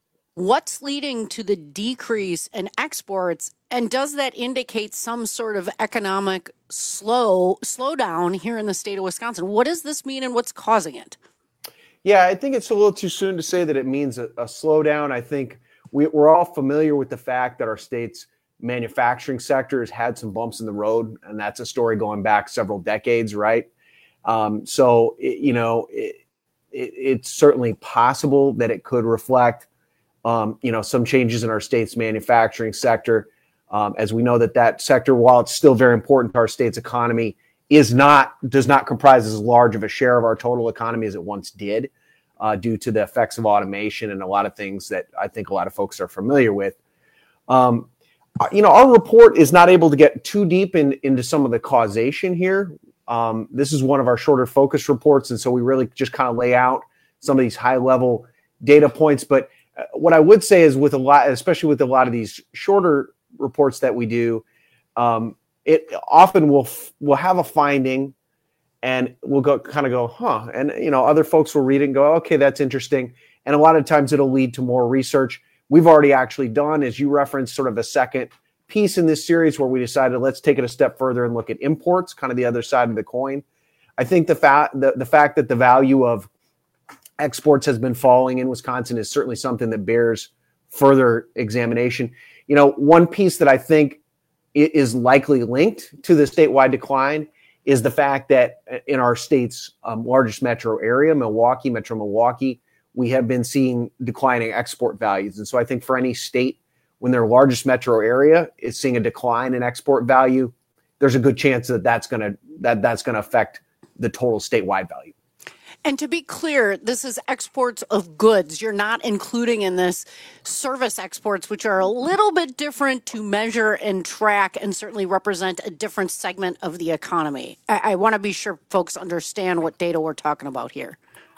What's leading to the decrease in exports, and does that indicate some sort of economic slow slowdown here in the state of Wisconsin? What does this mean, and what's causing it? Yeah, I think it's a little too soon to say that it means a, a slowdown. I think we, we're all familiar with the fact that our state's manufacturing sector has had some bumps in the road, and that's a story going back several decades, right? Um, so, it, you know, it, it, it's certainly possible that it could reflect Um, you know, some changes in our state's manufacturing sector. Um, as we know that that sector, while it's still very important to our state's economy, is not, does not comprise as large of a share of our total economy as it once did uh, due to the effects of automation and a lot of things that I think a lot of folks are familiar with. Um, you know, our report is not able to get too deep in, into some of the causation here. Um, this is one of our shorter focus reports, and so we really just kind of lay out some of these high level data points. But what I would say is with a lot, especially with a lot of these shorter reports that we do, um, it often will will have a finding, and we'll go kind of go, huh, and you know, other folks will read it and go, okay, that's interesting, and a lot of times it'll lead to more research. We've already actually done, as you referenced, sort of a second piece in this series where we decided let's take it a step further and look at imports, kind of the other side of the coin. I think the fact the, the fact that the value of exports has been falling in Wisconsin is certainly something that bears further examination. You know, one piece that I think is likely linked to the statewide decline is the fact that in our state's um, largest metro area, Milwaukee, Metro Milwaukee, we have been seeing declining export values. And so I think for any state, when their largest metro area is seeing a decline in export value, there's a good chance that that's going to that that's going to affect the total statewide value. And to be clear, this is exports of goods. You're not including in this service exports, which are a little bit different to measure and track and certainly represent a different segment of the economy. I, I want to be sure folks understand what data we're talking about here.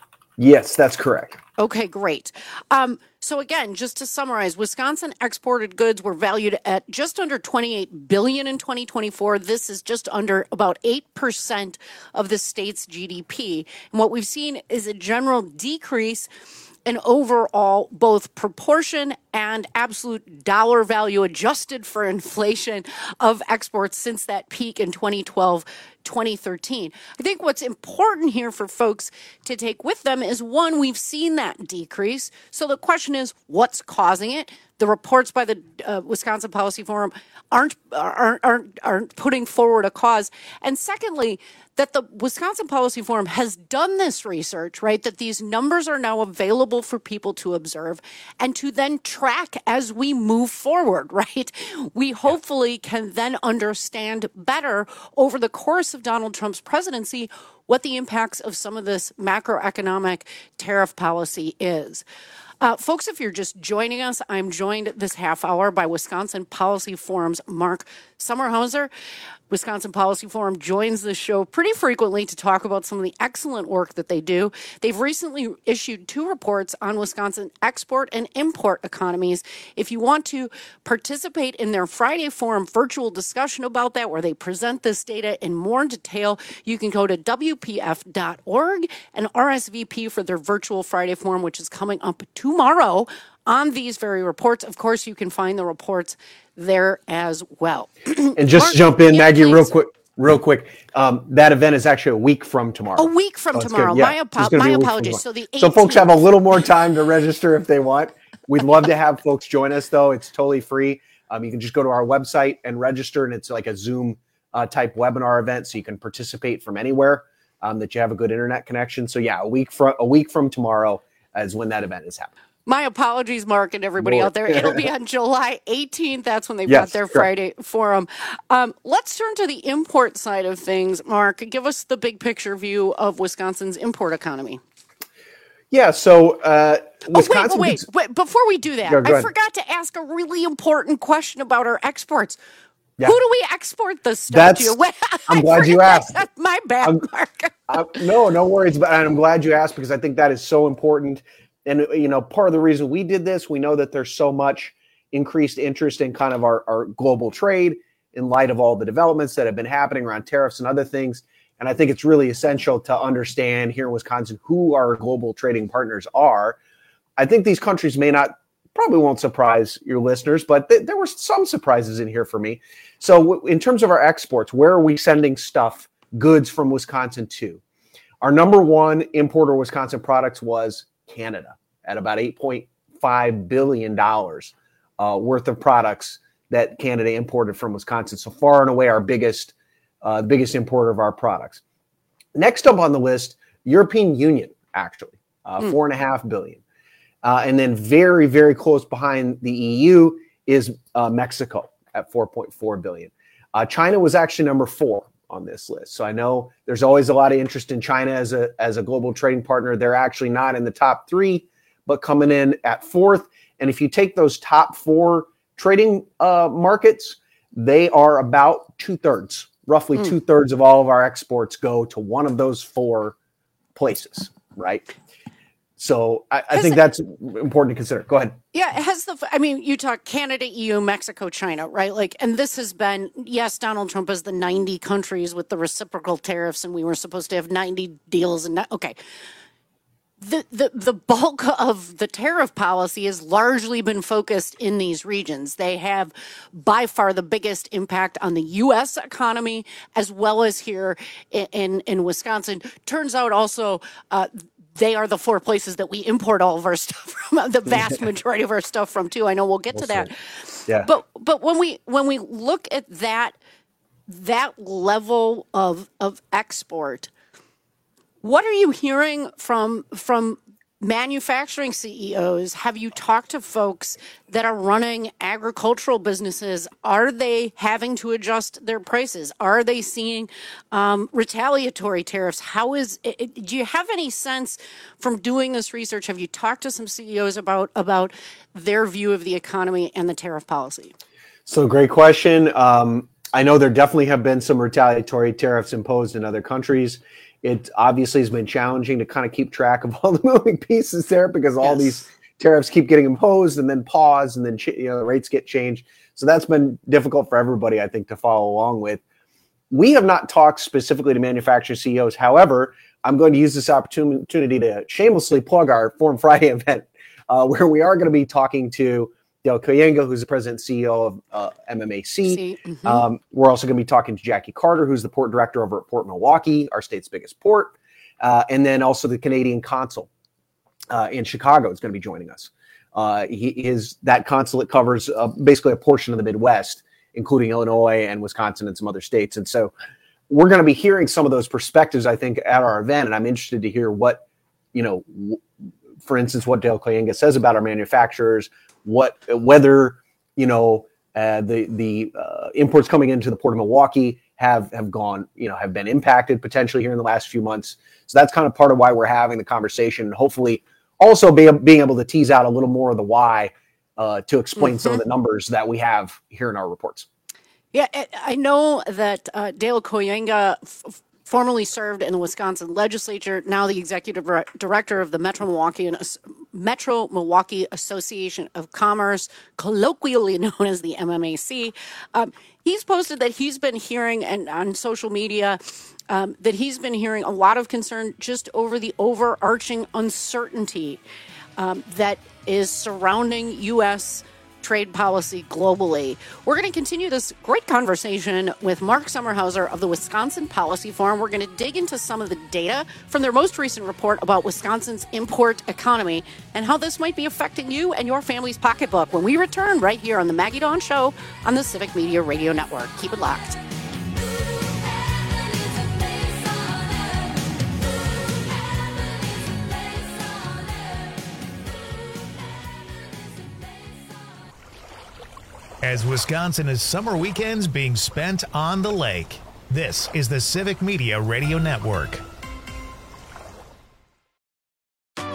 Yes, that's correct. Okay, great. Um, so again, just to summarize, Wisconsin exported goods were valued at just under twenty-eight billion dollars in twenty twenty-four. This is just under about eight percent of the state's G D P. And what we've seen is a general decrease in overall both proportion and absolute dollar value adjusted for inflation of exports since that peak in twenty twelve, twenty thirteen. I think what's important here for folks to take with them is, one, we've seen that decrease. So the question is, what's causing it? The reports by the uh, Wisconsin Policy Forum aren't, aren't aren't aren't putting forward a cause. And secondly, that the Wisconsin Policy Forum has done this research, right? That these numbers are now available for people to observe and to then track as we move forward, right? We hopefully can then understand better over the course of Donald Trump's presidency what the impacts of some of this macroeconomic tariff policy is. Uh, folks, if you're just joining us, I'm joined this half hour by Wisconsin Policy Forum's Mark Sommerhauser. Wisconsin Policy Forum joins the show pretty frequently to talk about some of the excellent work that they do. They've recently issued two reports on Wisconsin export and import economies. If you want to participate in their Friday Forum virtual discussion about that, where they present this data in more detail, you can go to W P F dot org and R S V P for their virtual Friday Forum, which is coming up tomorrow on these very reports. Of course, you can find the reports there as well. And just Mark, jump in, yeah, Maggie, please. real quick. Real quick, um, that event is actually a week from tomorrow. A week from So it's tomorrow. gonna- yeah, My, it's apo- gonna my be a week from apologies. So tomorrow. the So folks have a eighteenth. little more time to register if they want. We'd love to have folks join us, though. It's totally free. Um, you can just go to our website and register, and it's like a Zoom uh, type webinar event, so you can participate from anywhere um, that you have a good internet connection. So yeah, a week from a week from tomorrow is when that event is happening. My apologies, Mark, and everybody More. out there. It'll be on July eighteenth. That's when they've Yes, got their correct. Friday forum. Um, let's turn to the import side of things. Mark, give us the big picture view of Wisconsin's import economy. Yeah, so uh, Wisconsin. Oh, wait, wait, wait, before we do that, Yeah, go I ahead. forgot to ask a really important question about our exports. Yeah. Who do we export this stuff That's, to? Wait, I'm I glad you forgot- asked. That's my bad, I'm- Mark. Uh, no, no worries. But I'm glad you asked because I think that is so important. And, you know, part of the reason we did this, we know that there's so much increased interest in kind of our, our global trade in light of all the developments that have been happening around tariffs and other things. And I think it's really essential to understand here in Wisconsin who our global trading partners are. I think these countries may not, probably won't surprise your listeners, but th- there were some surprises in here for me. So w- in terms of our exports, where are we sending stuff, goods from Wisconsin to? Our number one importer of Wisconsin products was Canada at about eight point five billion dollars uh, worth of products that Canada imported from Wisconsin. So far and away our biggest, uh, biggest importer of our products. Next up on the list, European Union, actually, uh, Mm. four and a half billion. Uh, and then very, very close behind the E U is uh, Mexico at four point four billion. Uh, China was actually number four on this list. So I know there's always a lot of interest in China as a as a global trading partner. They're actually not in the top three, but coming in at fourth. And if you take those top four trading uh, markets, they are about two thirds, roughly Mm. two thirds of all of our exports go to one of those four places, right? So I, I think that's important to consider. Go ahead. Yeah, it has the, I mean, you talk Canada, E U, Mexico, China, right? Like, and this has been, yes, Donald Trump has the ninety countries with the reciprocal tariffs, and we were supposed to have ninety deals. And not, okay. The, the the bulk of the tariff policy has largely been focused in these regions. They have by far the biggest impact on the U S economy, as well as here in, in, in Wisconsin. Turns out also, uh, they are the four places that we import all of our stuff from, the vast majority of our stuff from too. I know we'll get to that. Yeah. But but when we when we look at that that level of of export, what are you hearing from from manufacturing C E Os? Have you talked to folks that are running agricultural businesses? Are they having to adjust their prices? Are they seeing um, retaliatory tariffs? How is it, do you have any sense from doing this research? Have you talked to some C E Os about about their view of the economy and the tariff policy? So great question. Um, I know there definitely have been some retaliatory tariffs imposed in other countries. It obviously has been challenging to kind of keep track of all the moving pieces there because all Yes. these tariffs keep getting imposed and then paused and then ch- you know the rates get changed. So that's been difficult for everybody, I think, to follow along with. We have not talked specifically to manufacturer C E Os. However, I'm going to use this opportunity to shamelessly plug our Forum Friday event, uh, where we are going to be talking to Dale Koyenga, who's the president and C E O of uh, M M A C. See, mhm. Um, we're also going to be talking to Jackie Carter, who's the port director over at Port Milwaukee, our state's biggest port. Uh, and then also the Canadian consul uh, in Chicago is going to be joining us. Uh, he is that consulate covers uh, basically a portion of the Midwest, including Illinois and Wisconsin and some other states. And so we're going to be hearing some of those perspectives, I think, at our event. And I'm interested to hear what, you know, w- for instance, what Dale Koyenga says about our manufacturers, what whether you know uh, the the uh, imports coming into the Port of Milwaukee have have gone you know have been impacted potentially here in the last few months. So that's kind of part of why we're having the conversation, and hopefully also be, being able to tease out a little more of the why uh, to explain some of the numbers that we have here in our reports. Yeah, I- I know that uh, Dale Koyenga f- formerly served in the Wisconsin legislature, now the executive dir- director of the Metro Milwaukee and As- Metro Milwaukee Association of Commerce, colloquially known as the M M A C. Um, he's posted that he's been hearing and on social media um, that he's been hearing a lot of concern just over the overarching uncertainty um, that is surrounding U S trade policy globally. We're going to continue this great conversation with Mark Sommerhauser of the Wisconsin Policy Forum. We're going to dig into some of the data from their most recent report about Wisconsin's import economy and how this might be affecting you and your family's pocketbook when we return right here on the Maggie Dawn Show on the Civic Media Radio Network. Keep it locked. As Wisconsin is summer weekends being spent on the lake, this is the Civic Media Radio Network.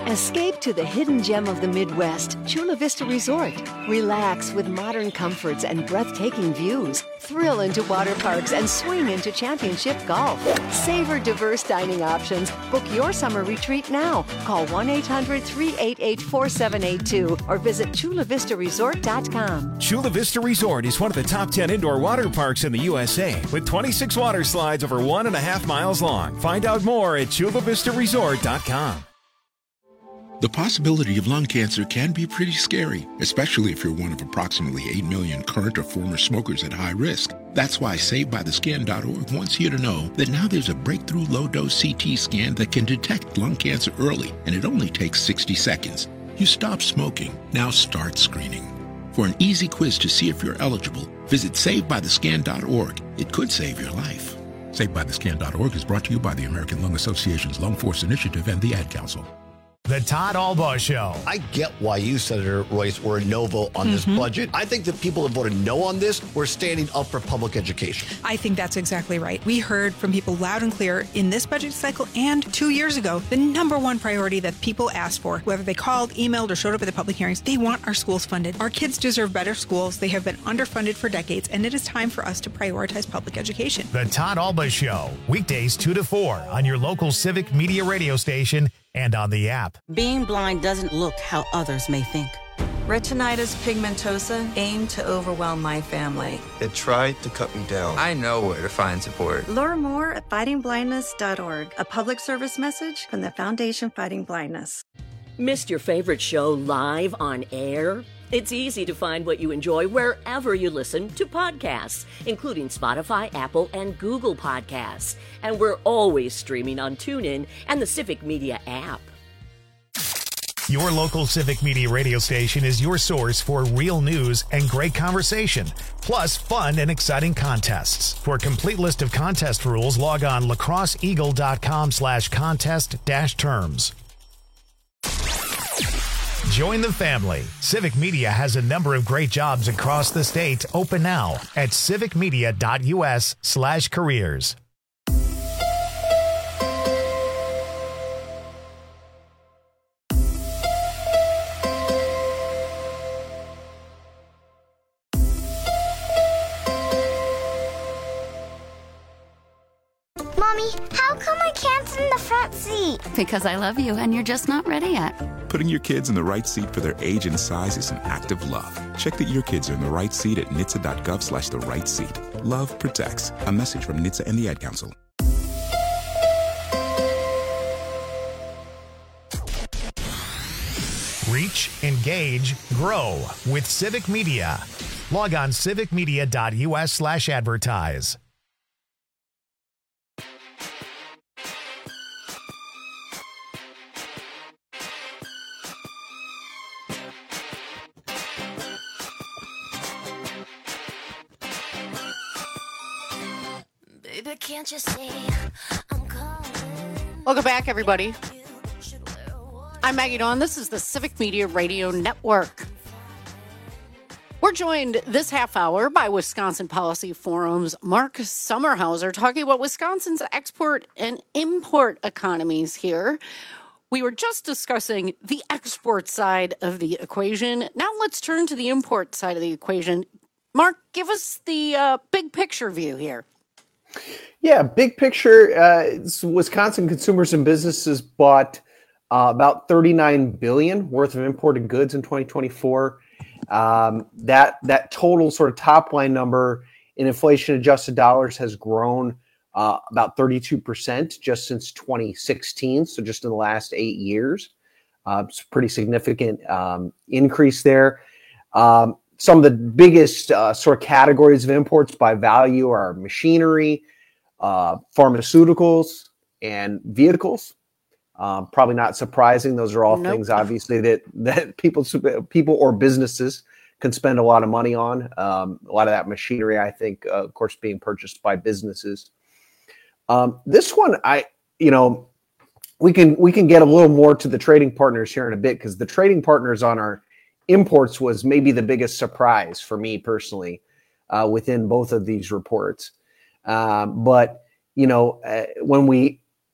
Escape to the hidden gem of the Midwest, Chula Vista Resort. Relax with modern comforts and breathtaking views. Thrill into water parks and swing into championship golf. Savor diverse dining options. Book your summer retreat now. Call one eight hundred, three eight eight, four seven eight two or visit chula vista resort dot com. Chula Vista Resort is one of the top ten indoor water parks in the U S A with twenty-six water slides over one and a half miles long. Find out more at chula vista resort dot com. The possibility of lung cancer can be pretty scary, especially if you're one of approximately eight million current or former smokers at high risk. That's why Saved By The Scan dot org wants you to know that now there's a breakthrough low-dose C T scan that can detect lung cancer early, and it only takes sixty seconds. You stop smoking, now start screening. For an easy quiz to see if you're eligible, visit Saved By The Scan dot org. It could save your life. Saved By The Scan dot org is brought to you by the American Lung Association's Lung Force Initiative and the Ad Council. The Todd Albaugh Show. I get why you, Senator Royce, were a no vote on mm-hmm. this budget. I think the people that voted no on this were standing up for public education. I think that's exactly right. We heard from people loud and clear in this budget cycle and two years ago, the number one priority that people asked for, whether they called, emailed, or showed up at the public hearings, they want our schools funded. Our kids deserve better schools. They have been underfunded for decades, and it is time for us to prioritize public education. The Todd Albaugh Show, weekdays two to four on your local Civic Media radio station and on the app. Being blind doesn't look how others may think. Retinitis pigmentosa aimed to overwhelm my family. It tried to cut me down. I know where to find support. Learn more at fighting blindness dot org, a public service message from the Foundation Fighting Blindness. Missed your favorite show live on air? It's easy to find what you enjoy wherever you listen to podcasts, including Spotify, Apple, and Google Podcasts. And we're always streaming on TuneIn and the Civic Media app. Your local Civic Media radio station is your source for real news and great conversation, plus fun and exciting contests. For a complete list of contest rules, log on lacrosse eagle dot com slash contest dash terms. Join the family. Civic Media has a number of great jobs across the state open now at civic media dot u s slash careers. Mommy, how come I can't sit in the front seat? Because I love you and you're just not ready yet. Putting your kids in the right seat for their age and size is an act of love. Check that your kids are in the right seat at N H T S A dot gov slash the right seat. Love protects. A message from N H T S A and the Ad Council. Reach, engage, grow with Civic Media. Log on civic media dot u s slash advertise. Baby, can't you see I'm calling? Welcome back, everybody. I'm Maggie Dawn. This is the Civic Media Radio Network. We're joined this half hour by Wisconsin Policy Forum's Mark Sommerhauser, talking about Wisconsin's export and import economies here. We were just discussing the export side of the equation. Now let's turn to the import side of the equation. Mark, give us the uh, big picture view here. Yeah, big picture, uh, Wisconsin consumers and businesses bought uh, about thirty-nine billion dollars worth of imported goods in twenty twenty-four. Um, that that total sort of top line number in inflation adjusted dollars has grown uh, about thirty-two percent just since twenty sixteen. So just in the last eight years, uh, it's a pretty significant um, increase there. Um, some of the biggest uh, sort of categories of imports by value are machinery, uh, pharmaceuticals, and vehicles. Um, probably not surprising. Those are all nope. things, obviously, that that people people or businesses can spend a lot of money on. Um, a lot of that machinery, I think, uh, of course, being purchased by businesses. Um, this one, I you know, we can we can get a little more to the trading partners here in a bit, because the trading partners on our imports was maybe the biggest surprise for me personally uh, within both of these reports. Um, but you know, uh, when we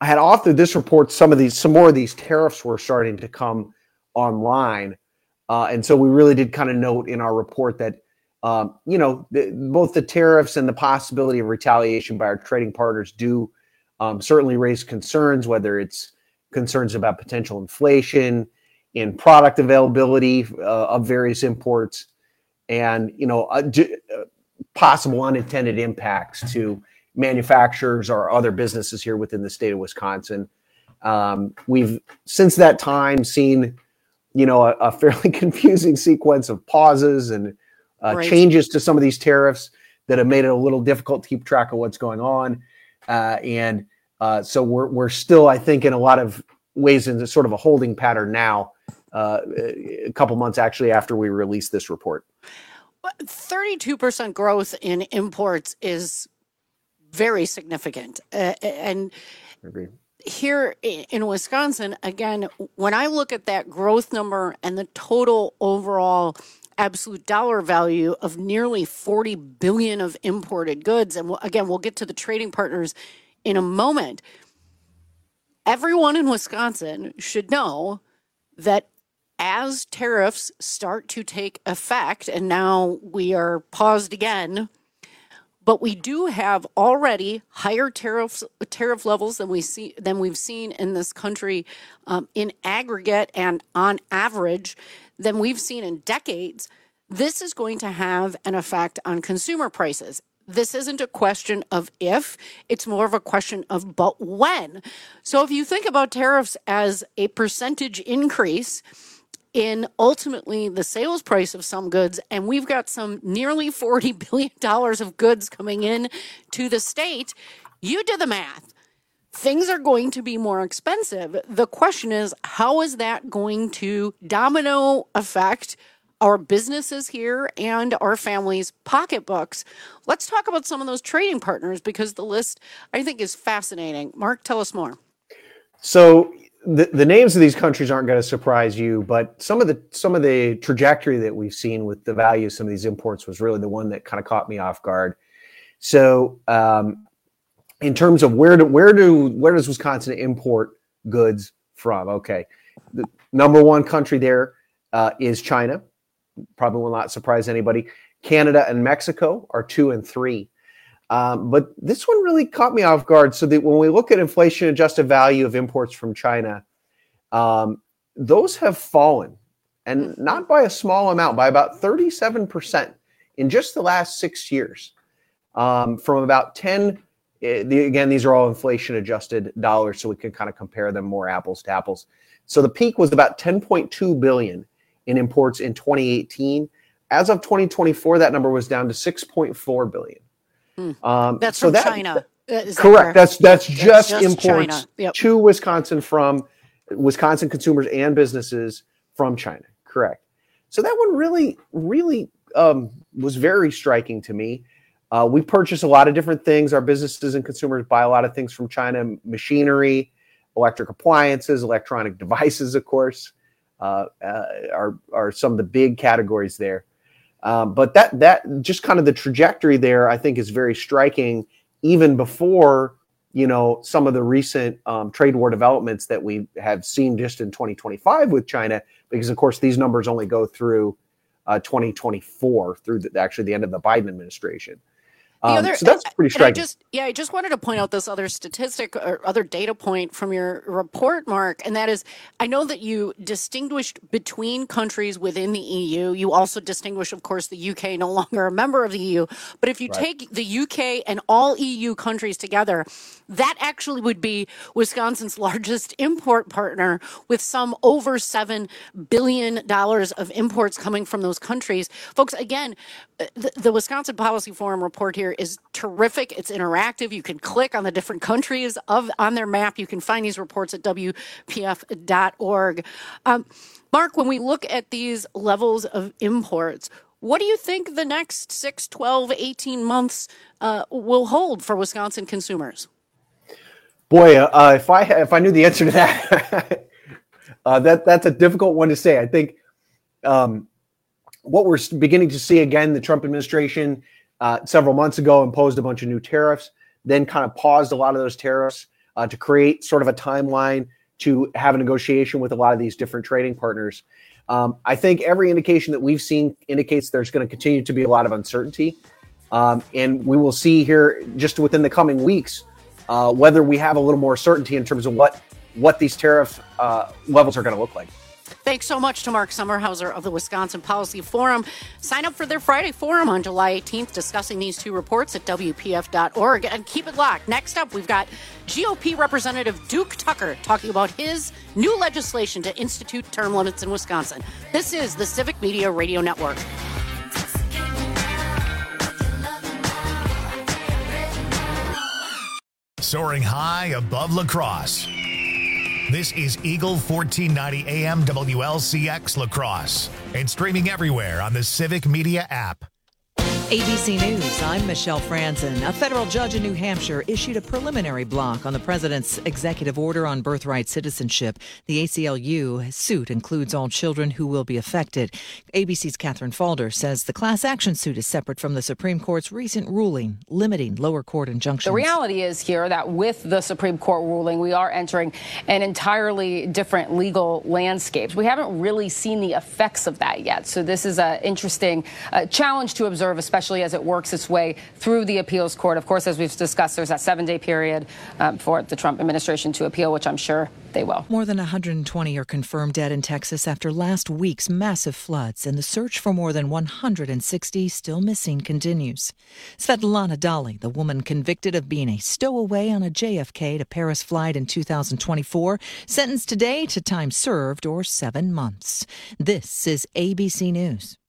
I had authored this report. Some of these, some more of these tariffs were starting to come online, uh, and so we really did kind of note in our report that um, you know the, both the tariffs and the possibility of retaliation by our trading partners do um, certainly raise concerns, whether it's concerns about potential inflation in product availability uh, of various imports, and you know uh, d- uh, possible unintended impacts to manufacturers or other businesses here within the state of Wisconsin. Um, we've since that time seen, you know, a, a fairly confusing sequence of pauses and uh, Right. changes to some of these tariffs that have made it a little difficult to keep track of what's going on. Uh, and uh, so we're we're still, I think, in a lot of ways in sort of a holding pattern now. Uh, a couple months actually after we released this report. thirty-two percent growth in imports is very significant. Uh, and Agreed. here i- in Wisconsin, again, when I look at that growth number and the total overall absolute dollar value of nearly forty billion of imported goods, and we'll- again, we'll get to the trading partners in a moment. Everyone in Wisconsin should know that as tariffs start to take effect, and now we are paused again, but we do have already higher tariffs, tariff levels than we see than we've seen in this country um, in aggregate and on average than we've seen in decades. This is going to have an effect on consumer prices. This isn't a question of if, it's more of a question of but when. So if you think about tariffs as a percentage increase in ultimately the sales price of some goods, and we've got some nearly forty billion dollars of goods coming in to the state, you do the math. Things are going to be more expensive. The question is, how is that going to domino affect our businesses here and our families' pocketbooks? Let's talk about some of those trading partners because the list, I think, is fascinating. Mark, tell us more. So the, the names of these countries aren't going to surprise you, but some of the some of the trajectory that we've seen with the value of some of these imports was really the one that kind of caught me off guard. So um, in terms of where do where do where does Wisconsin import goods from? Okay, the number one country there uh, is China. Probably will not surprise anybody. Canada and Mexico are two and three. Um, but this one really caught me off guard. So that when we look at inflation adjusted value of imports from China, um, those have fallen, and not by a small amount, by about thirty-seven percent in just the last six years. Um, from about ten, uh, the, again, these are all inflation adjusted dollars, so we can kind of compare them more apples to apples. So the peak was about ten point two billion in imports in twenty eighteen. As of twenty twenty-four, that number was down to six point four billion. Hmm. Um, That's so from that- China. Is that Correct. correct? That's that's That's just, just imports China. Yep. to Wisconsin from Wisconsin consumers and businesses from China. Correct. So that one really, really um, was very striking to me. Uh, we purchase a lot of different things. Our businesses and consumers buy a lot of things from China: machinery, electric appliances, electronic devices, of course, uh, uh, are are some of the big categories there. Um, but that that just kind of the trajectory there, I think, is very striking. Even before, you know, some of the recent um, trade war developments that we have seen just in twenty twenty-five with China, because of course these numbers only go through uh, twenty twenty-four, through the, actually the end of the Biden administration. The Um, other, so that's pretty and I striking. just, yeah, I just wanted to point out this other statistic or other data point from your report, Mark, and that is, I know that you distinguished between countries within the E U. You also distinguish, of course, the U K, no longer a member of the E U. But if you Right. take the U K and all E U countries together, that actually would be Wisconsin's largest import partner, with some over seven billion dollars of imports coming from those countries. Folks, again, the, the Wisconsin Policy Forum report here is terrific. It's interactive. You can click on the different countries of on their map. You can find these reports at W P F dot org. Um, Mark, when we look at these levels of imports, what do you think the next six, twelve, eighteen months uh, will hold for Wisconsin consumers? Boy, uh, if I if I knew the answer to that, uh, that that's a difficult one to say. I think um, what we're beginning to see again, the Trump administration uh, several months ago imposed a bunch of new tariffs, then kind of paused a lot of those tariffs. uh, to create sort of a timeline to have a negotiation with a lot of these different trading partners. Um, I think every indication that we've seen indicates there's going to continue to be a lot of uncertainty. Um, and we will see here just within the coming weeks uh, whether we have a little more certainty in terms of what, what these tariff uh, levels are going to look like. Thanks so much to Mark Sommerhauser of the Wisconsin Policy Forum. Sign up for their Friday forum on July eighteenth, discussing these two reports at W P F dot org. And keep it locked. Next up, we've got G O P Representative Duke Tucker talking about his new legislation to institute term limits in Wisconsin. This is the Civic Media Radio Network. Soaring high above La Crosse. This is Eagle fourteen ninety A M W L C X La Crosse and streaming everywhere on the Civic Media app. A B C News, I'm Michelle Franzen. A federal judge in New Hampshire issued a preliminary block on the president's executive order on birthright citizenship. The A C L U suit includes all children who will be affected. A B C's Catherine Falder says the class action suit is separate from the Supreme Court's recent ruling limiting lower court injunctions. The reality is here that with the Supreme Court ruling, we are entering an entirely different legal landscape. We haven't really seen the effects of that yet. So this is an interesting uh, challenge to observe, especially as it works its way through the appeals court. Of course, as we've discussed, there's that seven-day period um, for the Trump administration to appeal, which I'm sure they will. More than one hundred twenty are confirmed dead in Texas after last week's massive floods, and the search for more than one hundred sixty still missing continues. Svetlana Dali, the woman convicted of being a stowaway on a J F K to Paris flight in two thousand twenty-four, sentenced today to time served or seven months. This is A B C News.